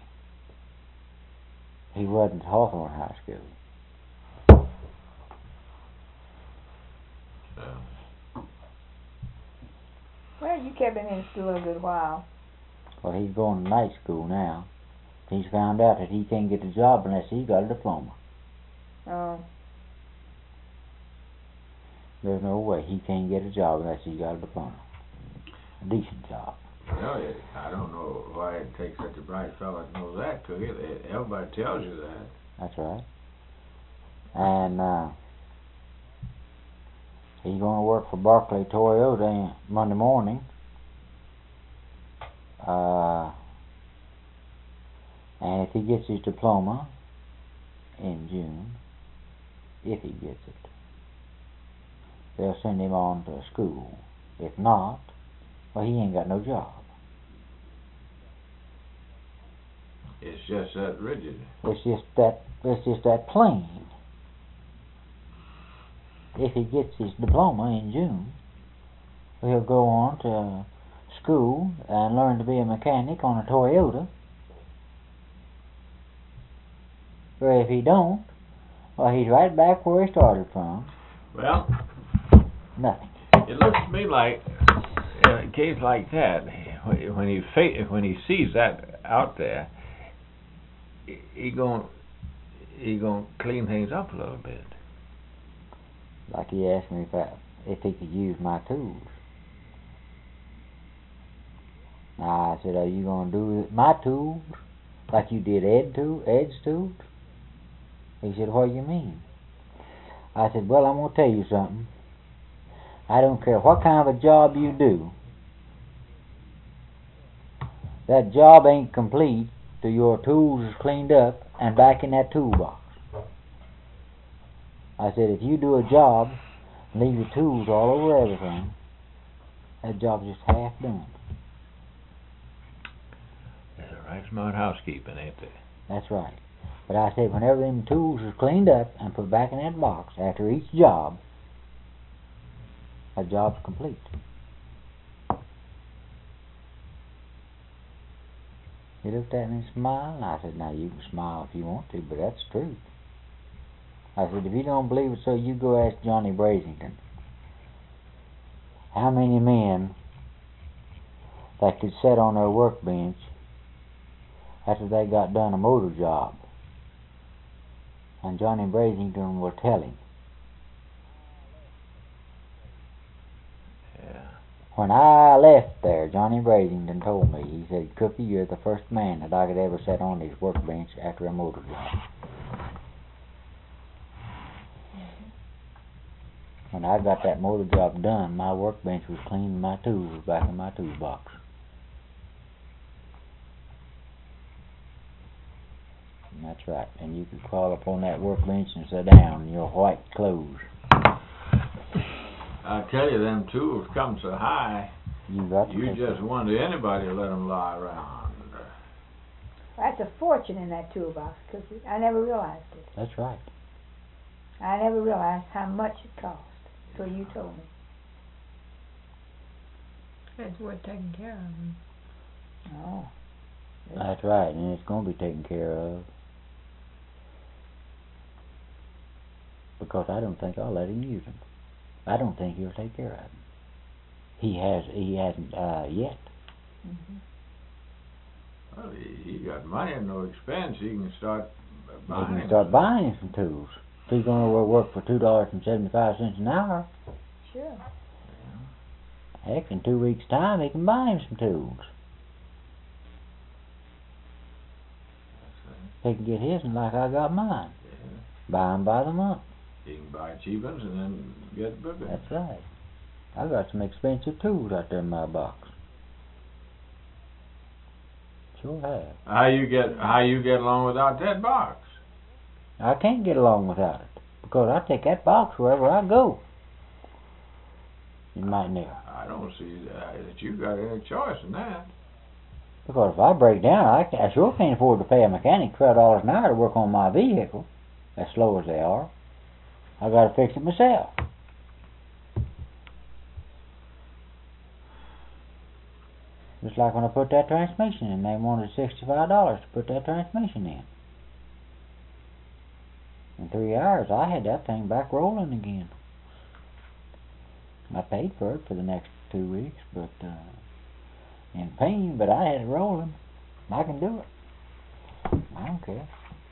He wasn't Hawthorne High School. Well, you kept him in school a good while. Well, he's going to night school now. He's found out that he can't get a job unless he's got a diploma. Oh. There's no way he can't get a job unless he's got a diploma. A decent job. Well, I don't know why it takes such a bright fella to know that, Cookie. Everybody tells you that. That's right. And he's going to work for Barclay Toyota Monday morning. And if he gets his diploma in June, if he gets it, they'll send him on to school. If not, well, he ain't got no job. It's just that rigid. It's just that plain. If he gets his diploma in June, he'll go on to school and learn to be a mechanic on a Toyota. Or if he don't, well, he's right back where he started from. Well, Nothing. it looks to me like in a case like that, when he sees that out there, he gonna clean things up a little bit. Like he asked me if he could use my tools. Now I said, "Are you gonna do my tools like you did Ed's tools?" He said, "What do you mean?" I said, "Well, I'm gonna tell you something. I don't care what kind of a job you do. That job ain't complete till your tools is cleaned up and back in that toolbox." I said, "If you do a job and leave your tools all over everything, that job's just half done." That's a right smart housekeeping, ain't they? That's right. But I said, whenever them tools is cleaned up and put back in that box after each job, that job's complete. He looked at me and smiled, and I said, "Now you can smile if you want to, but that's the truth." I said, "If you don't believe it, so you go ask Johnny Brasington. How many men that could sit on their workbench after they got done a motor job?" And Johnny Brasington will tell him. Yeah. When I left there, Johnny Brasington told me, he said, "Cookie, you're the first man that I could ever sit on his workbench after a motor job." When I got that motor job done, my workbench was clean and my tools was back in my toolbox. And that's right. And you could crawl up on that workbench and sit down in your white clothes. I tell you, them tools come so high, You got to you take just wonder anybody to let them lie around. That's a fortune in that toolbox, Cookie. I never realized it. That's right. I never realized how much it cost till you told me. It's worth taking care of. Oh. That's right, and it's going to be taken care of. Because I don't think I'll let him use them. I don't think he'll take care of them. He hasn't yet. Mm-hmm. Well, he got money and no expense. He can start buying. He can start buying some tools. If he's going to work for $2.75 an hour, Sure. heck, in 2 weeks' time, he can buy him some tools. He can get his like I got mine. Yeah. Buy them by the month. He can buy cheap ones and then get bigger. That's right. I got some expensive tools out there in my box. Sure have. How you get along without that box? I can't get along without it because I take that box wherever I go. You might know. I don't see that you got any choice in that. Because if I break down, I sure can't afford to pay a mechanic $12 an hour to work on my vehicle, as slow as they are. I got to fix it myself. Just like when I put that transmission in, they wanted $65 to put that transmission in. In 3 hours, I had that thing back rolling again. I paid for it for the next 2 weeks, but in pain, but I had it rolling. I can do it. I don't care.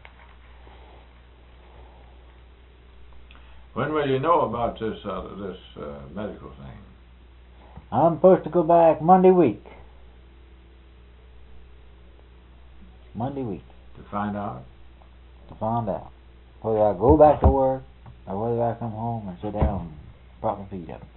When will you know about this medical thing? I'm supposed to go back Monday week. Monday week. To find out? To find out whether I go back to work or whether I come home and sit down and prop my feet up.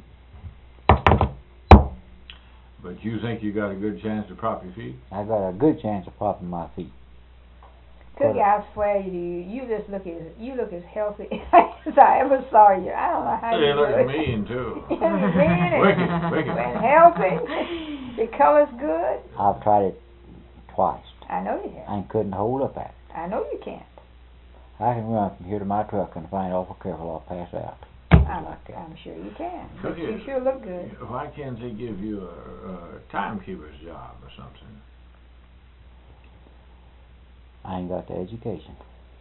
But you think you got a good chance to prop your feet? I got a good chance of propping my feet. Cookie, I swear you do. You just look as healthy as I ever saw you. I don't know how you You do look it. mean too. You mean it? Wicked. And healthy. Your color's good. I've tried it twice I know you have. and couldn't hold up at it. I know you can't. I can run from here to my truck and if I ain't awful careful, I'll pass out. Like that. I'm sure you can. Could But you- you sure look good. Why can't they give you a timekeeper's job or something? I ain't got the education.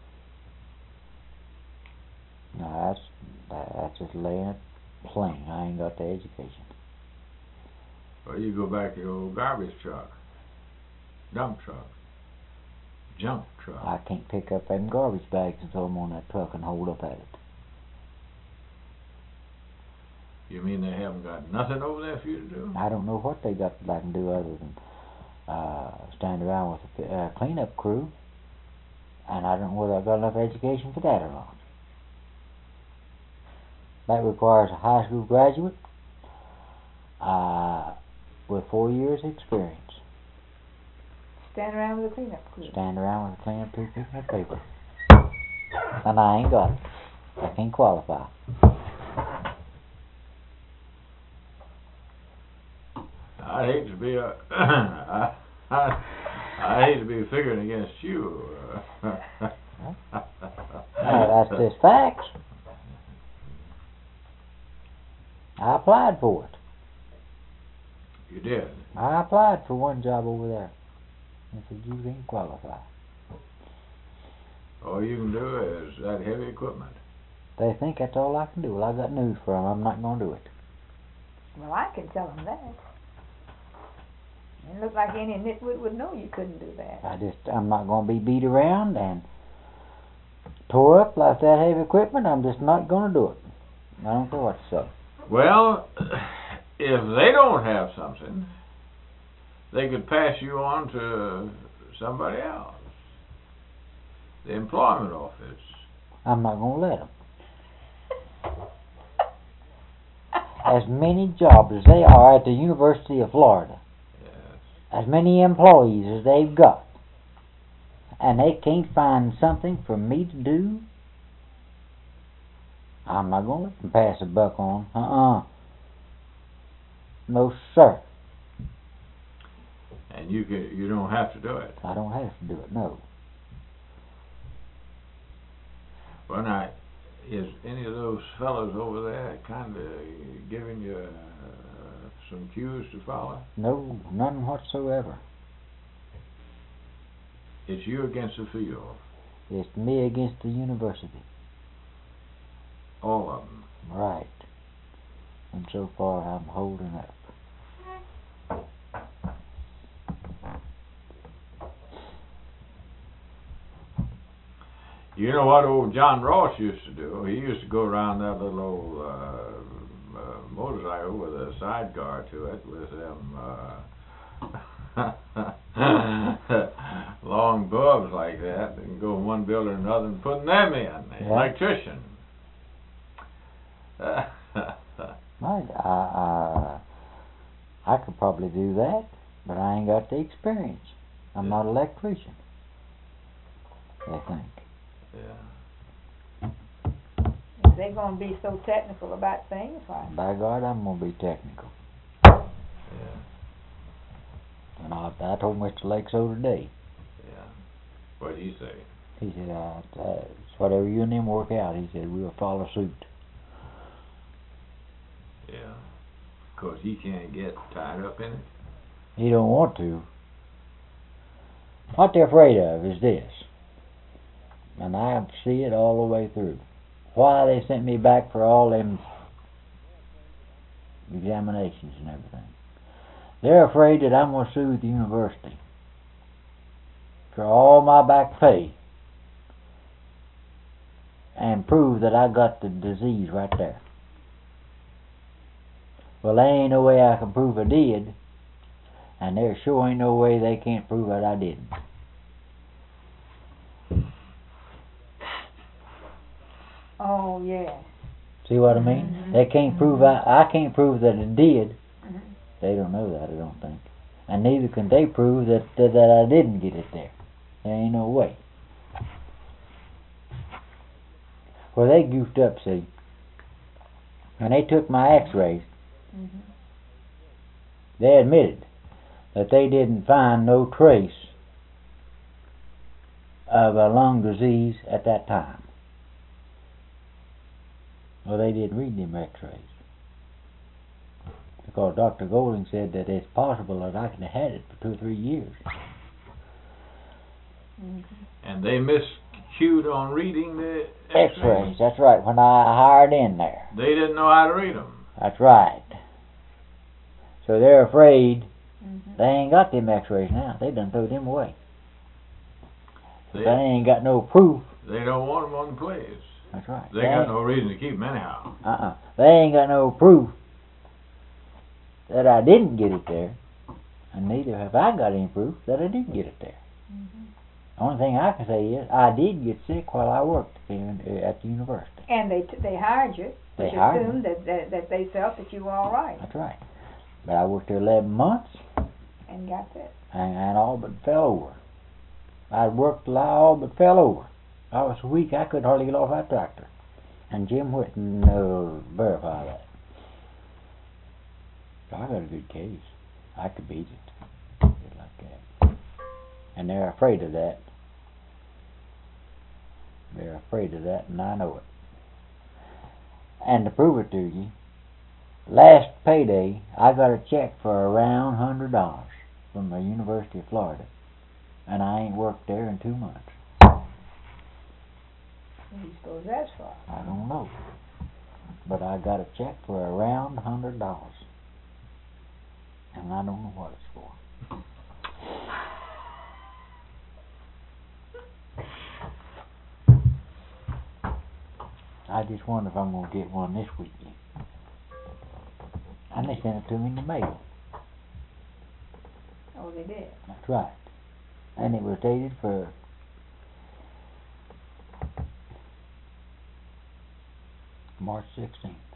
No, that's just laying it plain. I ain't got the education. Or you go back to your old garbage truck, dump truck, junk truck. I can't pick up them garbage bags until I'm on that truck and hold up at it. You mean they haven't got nothing over there for you to do? I don't know what they got that I can do other than stand around with a cleanup crew, and I don't know whether I've got enough education for that or not. That requires a high school graduate with 4 years experience. Stand around with a cleanup crew. Stand around with a cleanup crew picking up paper. And I ain't got it. I can't qualify. I hate to be I hate to be figuring against you. That's just facts. I applied for it. You did. I applied for one job over there. They said, you ain't qualified. All you can do is that heavy equipment. They think that's all I can do. Well, I got news for them. I'm not going to do it. Well, I can tell them that. It looked like any nitwit would know you couldn't do that. I'm not going to be beat around and tore up like that heavy equipment. I'm just not going to do it. I don't care what you say. Well, if they don't have something, they could pass you on to somebody else. The employment office. I'm not going to let them. As many jobs as they are at the University of Florida, Yes. as many employees as they've got, and they can't find something for me to do, I'm not going to let them pass a buck on. No, sir. And you don't have to do it. I don't have to do it, no. Well, now, is any of those fellows over there kind of giving you some cues to follow? No, none whatsoever. It's you against the field. It's me against the university. All of them. Right. And so far I'm holding up. You know what old John Ross used to do? He used to go around that little old motorcycle with a sidecar to it with them long bulbs like that, and go from one building to another and putting them in. Yeah. Electrician. I could probably do that, but I ain't got the experience. I'm not an electrician, they think. Yeah. If they're going to be so technical about things, why? By God, I'm going to be technical. Yeah. And I told Mr. Lake so today. Yeah. What'd he say? He said, it's whatever you and them work out. He said, we'll follow suit. Yeah. 'Cause he can't get tied up in it. He don't want to. What they're afraid of is this, and I see it all the way through. Why they sent me back for all them examinations and everything. They're afraid that I'm going to sue the university for all my back pay and prove that I got the disease right there. Well, there ain't no way I can prove I did, and there sure ain't no way they can't prove that I didn't. Oh, yes. See what I mean? They can't prove I can't prove that it did. Mhm. They don't know that, I don't think. And neither can they prove that I didn't get it there. There ain't no way. Well, they goofed up, see. When they took my x-rays, they admitted that they didn't find no trace of a lung disease at that time. Well, they didn't read them x-rays. Because Dr. Golding said that it's possible that I could have had it for 2 or 3 years. And they miscued on reading the X-rays, that's right, when I hired in there. They didn't know how to read them. That's right. So they're afraid they ain't got them x-rays now. They done throw them away. They ain't got no proof. They don't want them on the place. That's right. They got no reason to keep them anyhow. They ain't got no proof that I didn't get it there, and neither have I got any proof that I did get it there. The only thing I can say is I did get sick while I worked at the university. And they hired you. They which hired assumed that they felt that you were all right. That's right. But I worked there 11 months. And got that. And all but fell over. I worked till I all but fell over. I was so weak I couldn't hardly get off that tractor. And Jim Whitten verified that. So I got a good case. I could beat it. Just like that. And they're afraid of that. They're afraid of that, and I know it. And to prove it to you, last payday, I got a check for around $100 from the University of Florida. And I ain't worked there in 2 months. What do you suppose that's for? I don't know. But I got a check for around $100. And I don't know what it's for. I just wonder if I'm going to get one this weekend. And they sent it to me in the mail. Oh, they did? That's right. And it was dated for March 16th.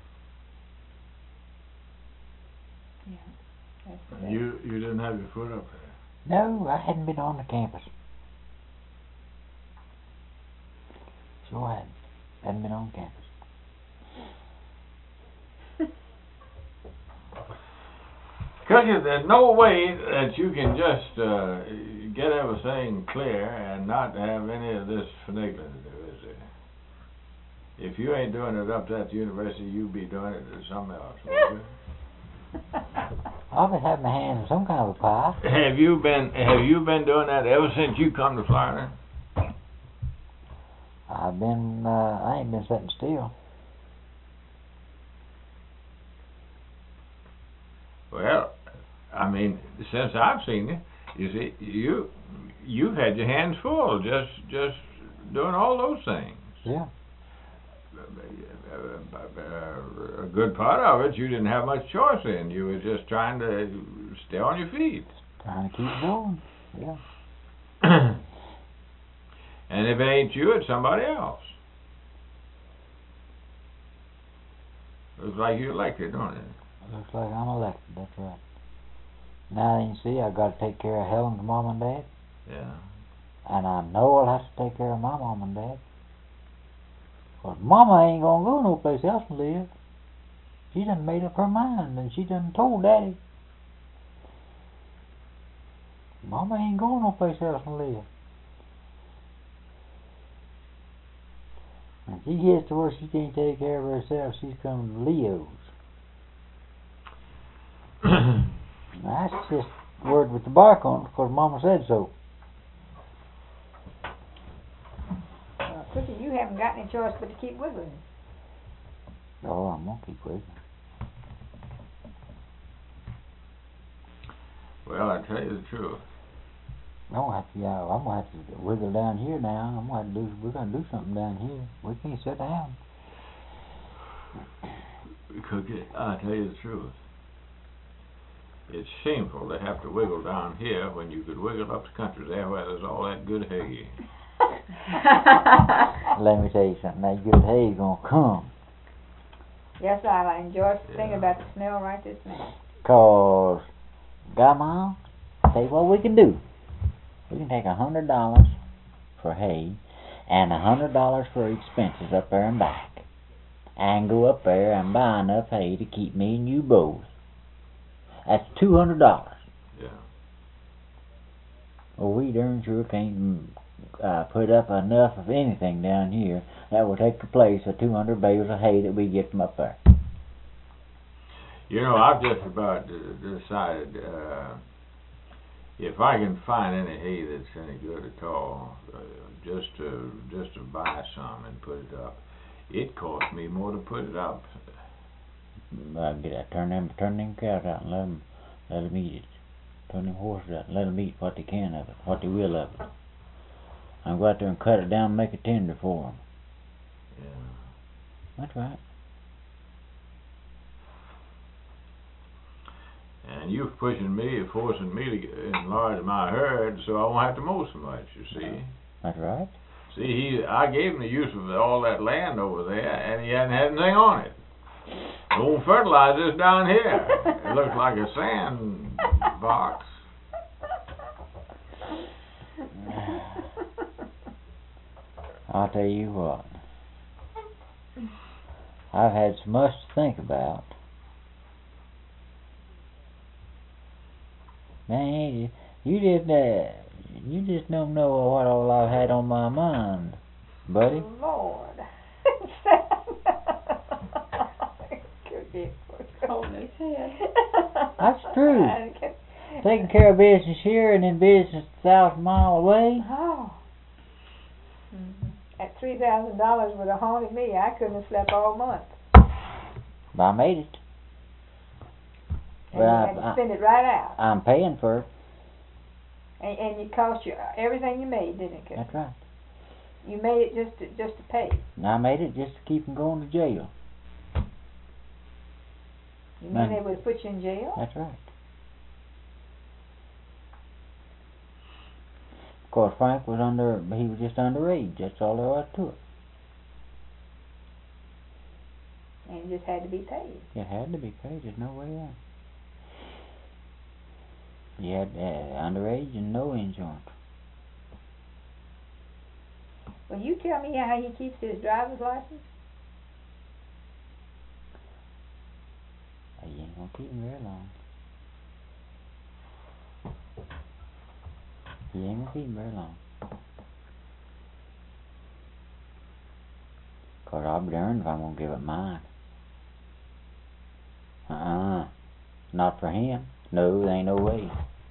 Yeah. That's the And you didn't have your foot up there. No, I hadn't been on the campus. Sure hadn't. Hadn't been on campus. Because there's no way that you can just get everything clear and not have any of this finagling to do, is there? If you ain't doing it up at the university, you be doing it at something else, won't you? I've been having my hands in some kind of a pie. Have you been doing that ever since you come to Florida? I ain't been sitting still. Well, I mean, since I've seen you see, you've had your hands full just doing all those things. Yeah. A good part of it you didn't have much choice in. You were just trying to stay on your feet. Trying to keep going. Yeah. And if it ain't you, it's somebody else. Looks like you're elected, don't it? Looks like I'm elected, that's right. Now you see, I've got to take care of Helen's mom and dad. Yeah. And I know I'll have to take care of my mom and dad. Because Mama ain't going to go no place else to live. She done made up her mind, and she done told Daddy. Mama ain't going no place else to live. When she gets to where she can't take care of herself, she's coming to Leo's. That's just word with the bark on it because Mama said so. Cookie, you haven't got any choice but to keep wiggling. Oh, I'm gonna keep wiggling. Well, I tell you the truth. I'm gonna have to wiggle down here now. We're gonna do something down here. We can't sit down. Cookie, I tell you the truth. It's shameful to have to wiggle down here when you could wiggle up the country there where there's all that good hay. Let me tell you something. That good hay's gonna come. Yes, I enjoy thinking about the smell right this minute. 'Cause, Grandma, tell you what we can do. We can take $100 for hay and $100 for expenses up there and back, and go up there and buy enough hay to keep me and you both. That's $200. Yeah. Well, we darn sure can't put up enough of anything down here that will take the place of 200 bales of hay that we get from up there. You know, I've just about decided if I can find any hay that's any good at all, just to buy some and put it up. It costs me more to put it up. Turn them cows out and let them eat it. Turn them horses out and let them eat what they can of it, what they will of it. And go out there and cut it down and make it tender for them. Yeah. That's right. And you're forcing me to enlarge my herd so I won't have to mow so much, you see. That's right. See, I gave him the use of all that land over there, and he hadn't had anything on it. He won't fertilize this down here. It looks like a sand box. I'll tell you what. I've had so much to think about. Man, you just don't know what all I've had on my mind, buddy. Lord. Holding his head. That's true. Taking care of business here and then business 1,000 miles away. Oh. Mm-hmm. At $3,000 would have haunted me. I couldn't have slept all month. But I made it. And you had to spend it right out. I'm paying for it. And it cost you everything you made, didn't it? That's right. You made it just to pay. And I made it just to keep from going to jail. You mean they would put you in jail? That's right. Of course, Frank was just underage. That's all there was to it. And it just had to be paid. It had to be paid. There's no way out. He had underage and no insurance. Will you tell me how he keeps his driver's license? He ain't gonna keep him very long. He ain't gonna keep him very long. 'Cause I'll be darned if I'm gonna give up mine. Not for him. No, there ain't no way.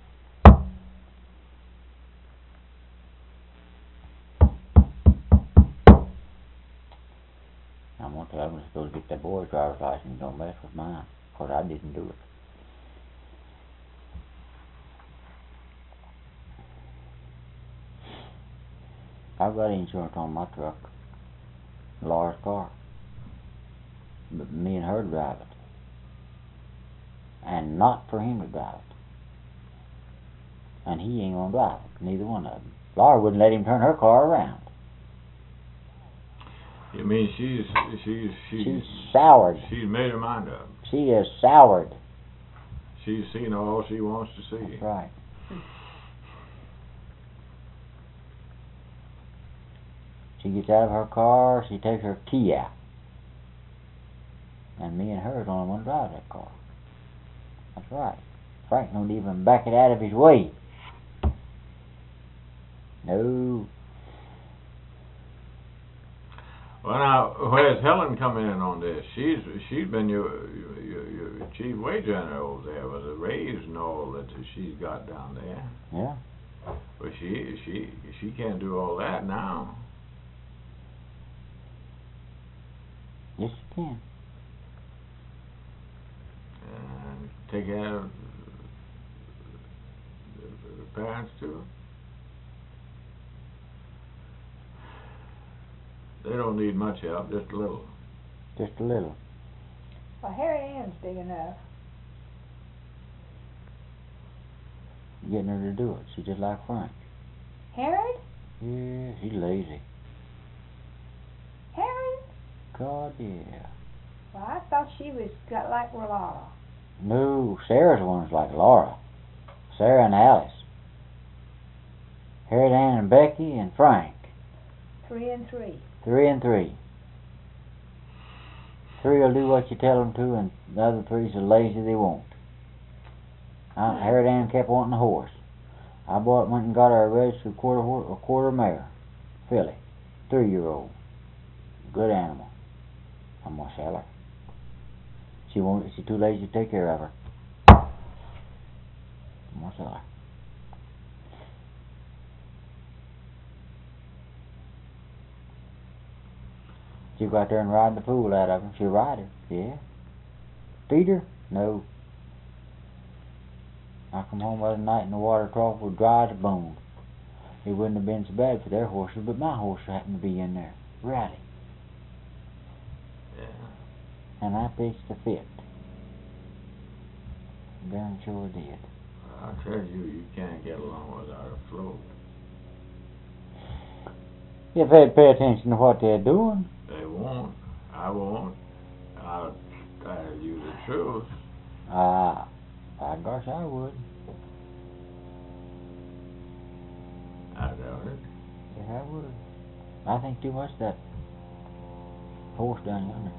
I'm gonna tell him to go get that boy's driver's license. Don't mess with mine. 'Cause I didn't do it. I've got insurance on my truck. Laura's car. But me and her drive it. And not for him to drive it. And he ain't gonna drive it. Neither one of them. Laura wouldn't let him turn her car around. You mean she's soured. She's made her mind up. She is soured. She's seen all she wants to see. That's right. She gets out of her car, she takes her key out. And me and her is the only one to drive that car. That's right. Frank don't even back it out of his way. No. Well, Well, now, where's Helen coming in on this? She's been your chief wage earner over there with the raise and all that she's got down there. Yeah. But she can't do all that now. Yes, you can. And take care of the parents too. They don't need much help, just a little. Just a little. Well, Harry Ann's big enough. Getting her to do it. She's just like Frank. Harry? Yeah, she's lazy. Harry? God, yeah. Well, I thought she was got like Laura. No, Sarah's one's like Laura. Sarah and Alice. Harriet Ann and Becky and Frank. 3 and 3. 3 and 3. 3 will do what you tell them to, and the other 3's so lazy they won't. Harriet Ann kept wanting a horse. I went and got her a registered quarter mare, filly, 3-year-old, good animal. I'm gonna sell her. She won't. She's too lazy to take care of her. I'm gonna sell her. She'll go out there and ride the fool out of her. She'll ride her, yeah. Feed her? No. I come home the other night and the water trough was dry as a bone. It wouldn't have been so bad for their horses, but my horse happened to be in there, Rowdy. Yeah. And I pitched a fit. Darn sure did. I'll tell you can't get along without a float. If they'd pay attention to what they're doing. They won't. I won't. I'll tell you the truth. By gosh, I would. I doubt it. Yes, I would. I think too much of that horse down yonder.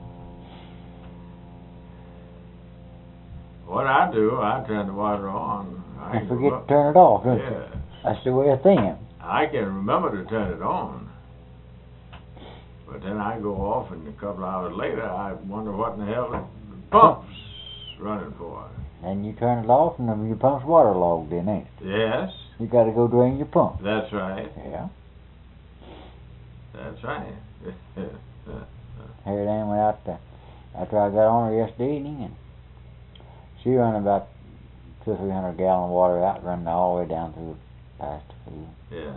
What I do, I turn the water on. I And forget to turn it off, don't you? Yeah. That's the way I think. I can remember to turn it on. But then I go off, and a couple hours later, I wonder what in the hell the pump's running for. And you turn it off, and your pump's waterlogged in, ain't it? Yes. You got to go drain your pump. That's right. Yeah. That's right. Harriet Ann went out after I got on her yesterday evening, and she run about 200 or 300 gallon of water out, running all the way down through the pasture field. Yeah.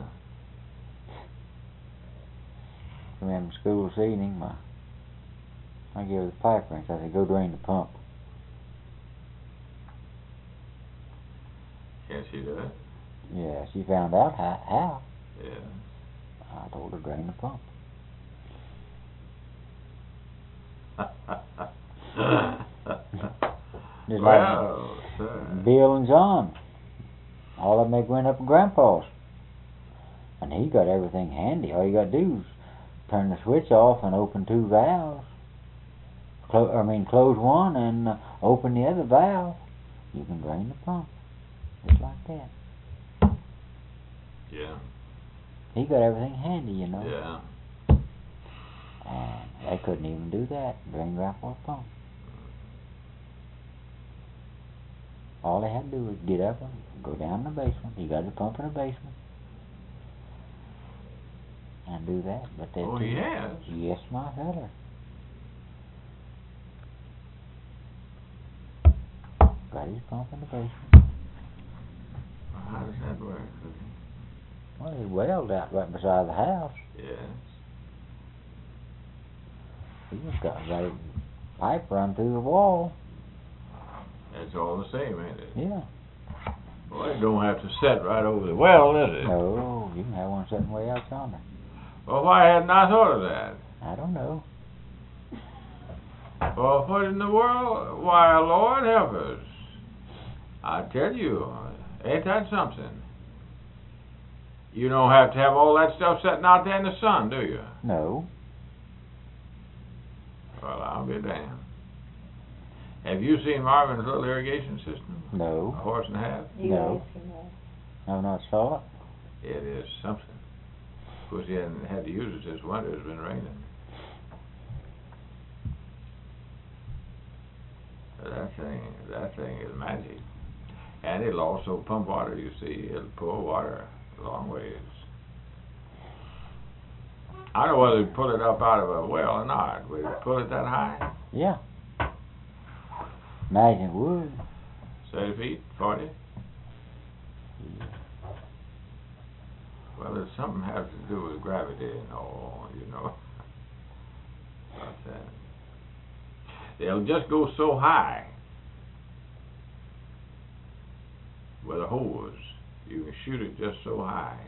Come in from school this evening, I gave her the pipe wrench. I said, go drain the pump. Can she do it? Yeah, she found out how. Yeah. I told her drain the pump. Just well, like sir. Bill and John. All of them, they went up to Grandpa's. And he got everything handy. All you got to do is turn the switch off and open 2 valves. Close one and open the other valve. You can drain the pump. Just like that. Yeah. He got everything handy, you know. Yeah. And they couldn't even do that. Drain Grandpa's pump. All they had to do was get up and go down in the basement. He got the pump in the basement. And do that. But they Oh, he has? Yes, my feller. Got his pump in the basement. Well, how does that work? Well, he welled out right beside the house. Yes. He just got a pipe run through the wall. It's all the same, ain't it? Yeah. Well, it don't have to set right over the well, does it? No, you can have one sitting way out yonder. Well, why hadn't I thought of that? I don't know. Well, what in the world? Why, Lord help us. I tell you, ain't that something? You don't have to have all that stuff sitting out there in the sun, do you? No. Well, I'll be damned. Have you seen Marvin's little irrigation system? No. A horse and a half? You No. ask him that. I've not saw it. It is something. Of course, he hasn't had to use it this winter. It's been raining. That thing is magic. And it'll also pump water, you see. It'll pour water a long ways. I don't know whether they pull it up out of a well or not. Would it pull it that high? Yeah. Imagine it would. 30 feet? 40? Well, it's something has to do with gravity and all, you know. But they'll just go so high with a hose. You can shoot it just so high.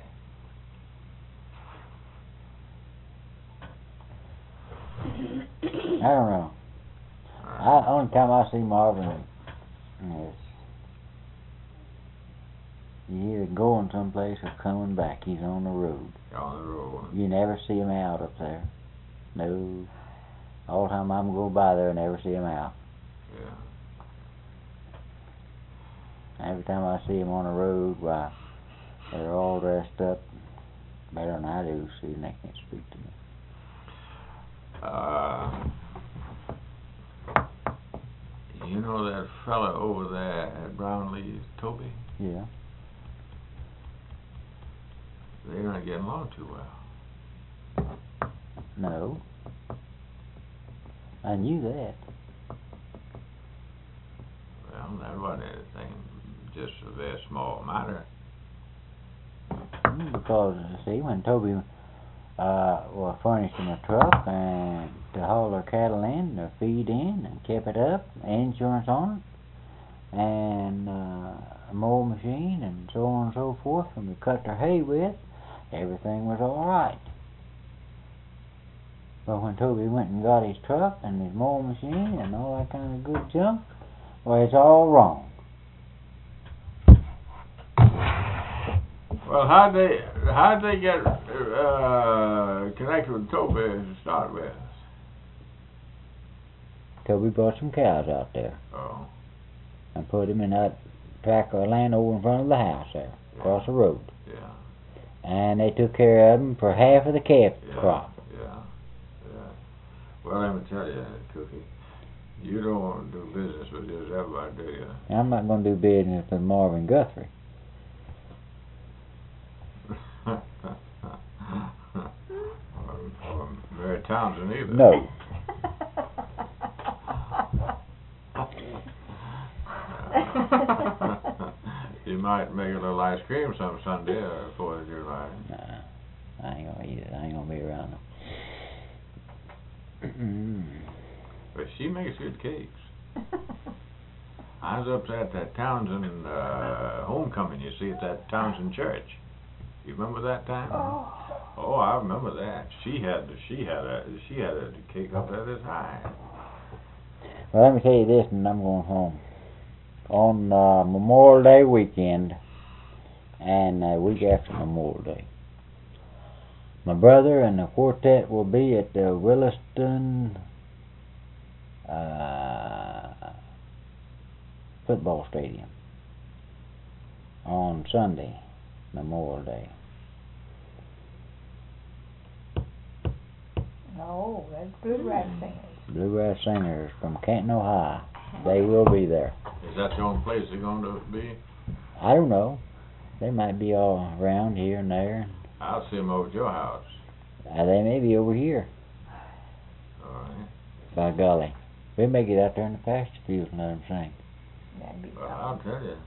I don't know. Only time I see Marvin is he's either going someplace or coming back. He's on the road. On the road. You never see him out up there. No. All the time I'm going to go by there, I never see him out. Yeah. Every time I see him on the road, why, they're all dressed up better than I do, see, and they can't speak to me. You know that fella over there at Brownlee's, Toby? Yeah. They're not getting along too well. No. I knew that. Well, that wasn't anything, just a very small matter. Because, see, when Toby was furnishing a truck and to haul their cattle in, their feed in, and kept it up, insurance on it, and a mowing machine, and so on and so forth, and we cut their hay with, everything was all right. But when Toby went and got his truck and his mowing machine and all that kind of good junk, well, it's all wrong. Well, how'd they get connected with Toby to start with? Toby brought some cows out there. Oh. And put them in that tract of land over in front of the house there, across the road. Yeah. And they took care of them for half of the calf crop. Yeah. Well, let me tell you, Cookie, you don't want to do business with just everybody, do you? I'm not going to do business with Marvin Guthrie. or Mary Townsend either. No. You might make a little ice cream some Sunday or 4th of July. Nah, I ain't gonna eat it. I ain't gonna be around them. But she makes good cakes. I was up at that Townsend homecoming, you see, at that Townsend church. You remember that time? Oh, I remember that. She had a cake up there this high. Well, let me tell you this, and I'm going home. On Memorial Day weekend, and a week after Memorial Day, my brother and the quartet will be at the Williston football stadium on Sunday, Memorial Day. No, that's Bluegrass Singers. Bluegrass Singers from Canton, Ohio. They will be there. Is that the only place they're going to be? I don't know. They might be all around here and there. I'll see them over at your house. They may be over here. All right. By golly. We may get out there in the pasture field and let them sing. That'd be Well, I'll tell you,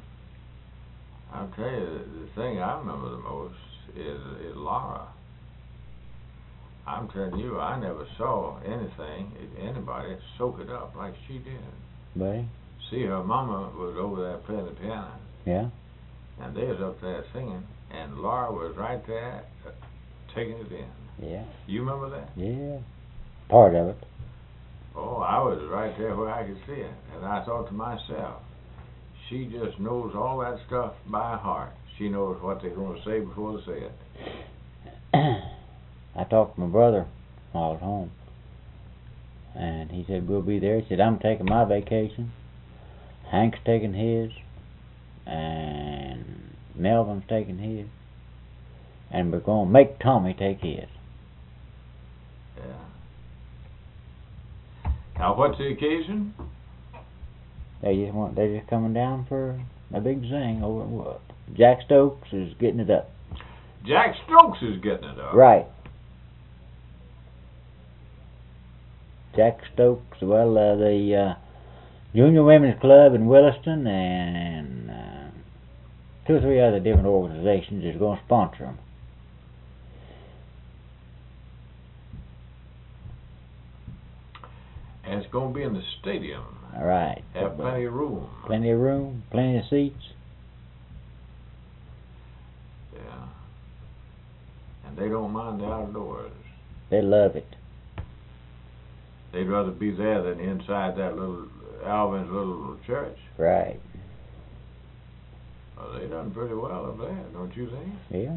the thing I remember the most is Laura. I'm telling you, I never saw anybody soak it up like she did. Buddy? See, her mama was over there playing the piano. Yeah? And they was up there singing, and Laura was right there taking it in. Yeah. You remember that? Yeah. Part of it. Oh, I was right there where I could see it. And I thought to myself, she just knows all that stuff by heart. She knows what they're going to say before they say it. I talked to my brother while I was home. And he said, we'll be there. He said, I'm taking my vacation. Hank's taking his. And Melvin's taking his. And we're going to make Tommy take his. Yeah. Now, what's the occasion? They're just coming down for a big zing over in what? Jack Stokes is getting it up. Jack Stokes is getting it up. Right. Jack Stokes, well, the Junior Women's Club in Williston and 2 or 3 other different organizations is going to sponsor them. And it's going to be in the stadium. All right. Have plenty of room. Plenty of room, plenty of seats. Yeah. And they don't mind the outdoors. They love it. They'd rather be there than inside that little Alvin's little church. Right. Well, they done pretty well up there, don't you think? Yeah.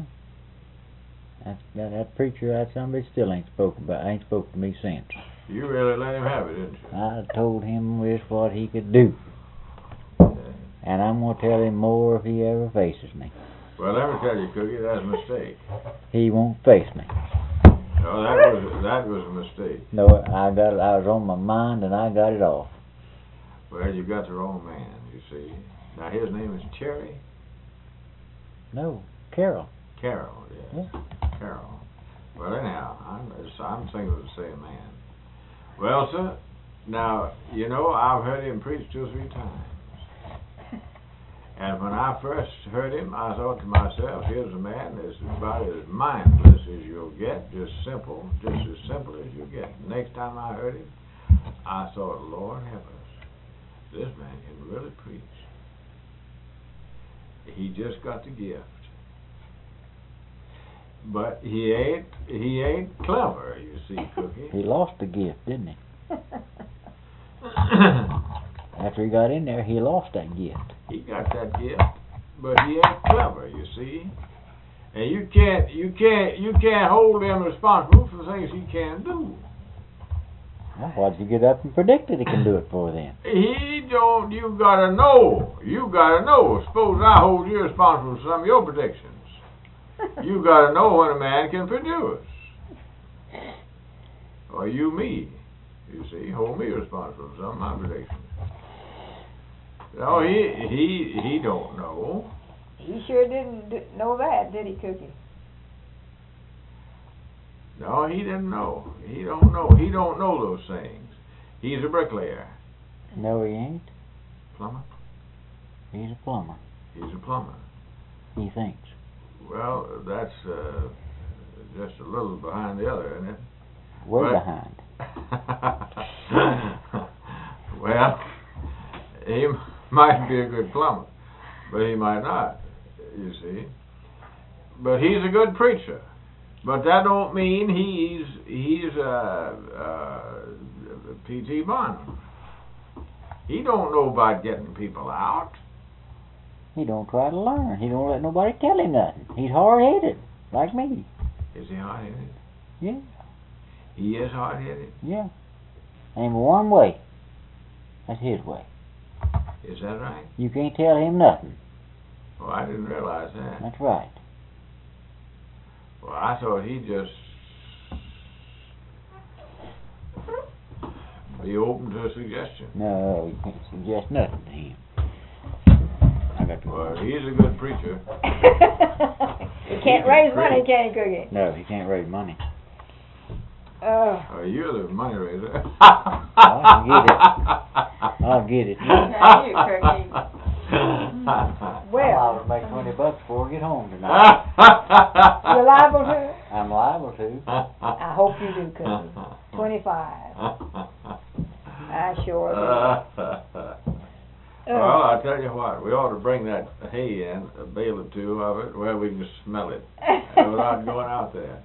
That preacher, that somebody still ain't spoke to me since. You really let him have it, didn't you? I told him this what he could do. Yeah. And I'm going to tell him more if he ever faces me. Well, let me tell you, Cookie, that's a mistake. He won't face me. No, that was a mistake. No, I was on my mind and I got it off. Well, you got the wrong man, you see. Now, his name is Cherry? No, Carol. Carol, yes. Yeah. Carol. Well, anyhow, I'm thinking of the same man. Well, sir, now, you know, I've heard him preach 2 or 3 times. And when I first heard him, I thought to myself, here's a man that's about as mindless as you'll get, just as simple as you get. Next time I heard him, I thought, Lord help us, this man can really preach. He just got the gift. But he ain't clever, you see, Cookie. He lost the gift, didn't he? After he got in there, he lost that gift. He got that gift, but he ain't clever, you see. And you can't hold him responsible for things he can't do. Well, why'd you get up and predict that he can do it for then? He don't. You gotta know. Suppose I hold you responsible for some of your predictions. You gotta know when a man can produce. Or me. You see, hold me responsible for some of my predictions. No, he don't know. He sure didn't know that, did he, Cookie? No, he didn't know. He don't know. He don't know those things. He's a bricklayer. No, he ain't. Plumber? He's a plumber. He's a plumber. He thinks. Well, that's just a little behind the other, isn't it? Way behind. Well, he might be a good plumber, but he might not, you see. But he's a good preacher. But that don't mean he's P.T. Barnum. He don't know about getting people out. He don't try to learn. He don't let nobody tell him nothing. He's hard-headed, like me. Is he hard-headed? Yeah. He is hard-headed? Yeah. Ain't but one way. That's his way. Is that right? You can't tell him nothing. Well, I didn't realize that. That's right. Well, I thought he'd just be open to a suggestion. No, you can't suggest nothing to him. I got to go. Well, he's a good preacher. He can't raise money, can he, Cookie? No, he can't raise money. Oh. You're the money raiser. I'll get it. Now you, Cookie. Well, I'll make $20 before I get home tonight. you're liable to? I'm liable to. I hope you do, Cookie. 25. I sure do. Well, I tell you what, we ought to bring that hay in, a bale or 2 of it, where we can smell it without going out there.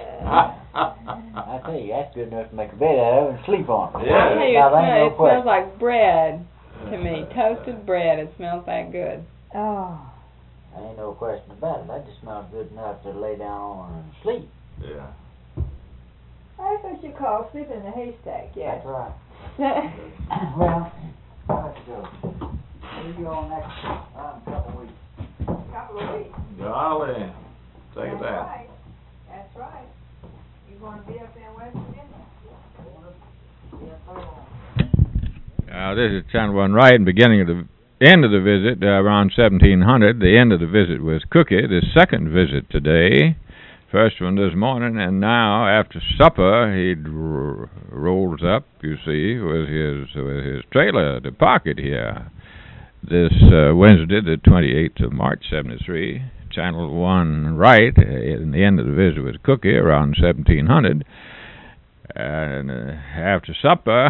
I tell you, that's good enough to make a bed out of and sleep on it. Yeah. Hey, Now, there ain't no it question. smells like bread to me. Toasted bread. It smells that good. Oh. There ain't no question about it. That just smells good enough to lay down on and sleep. Yeah. That's what you call sleeping in a haystack, yes. That's right. Well, let's go. We'll be on next couple weeks. Couple of weeks. Golly, take That's that. right. That's right. You want to be up there in West Virginia? Now this is Channel 1 right, and beginning of the end of the visit, around 1700. The end of the visit was Cookie, the second visit today. First one this morning, and now after supper he rolls up, you see, with his trailer, the pocket here. This Wednesday, the 28th of March, 73. Channel 1 right, and the end of the visit was Cookie, around 1700. And after supper,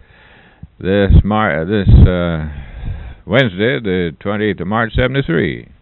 this Wednesday, the 28th of March, 73.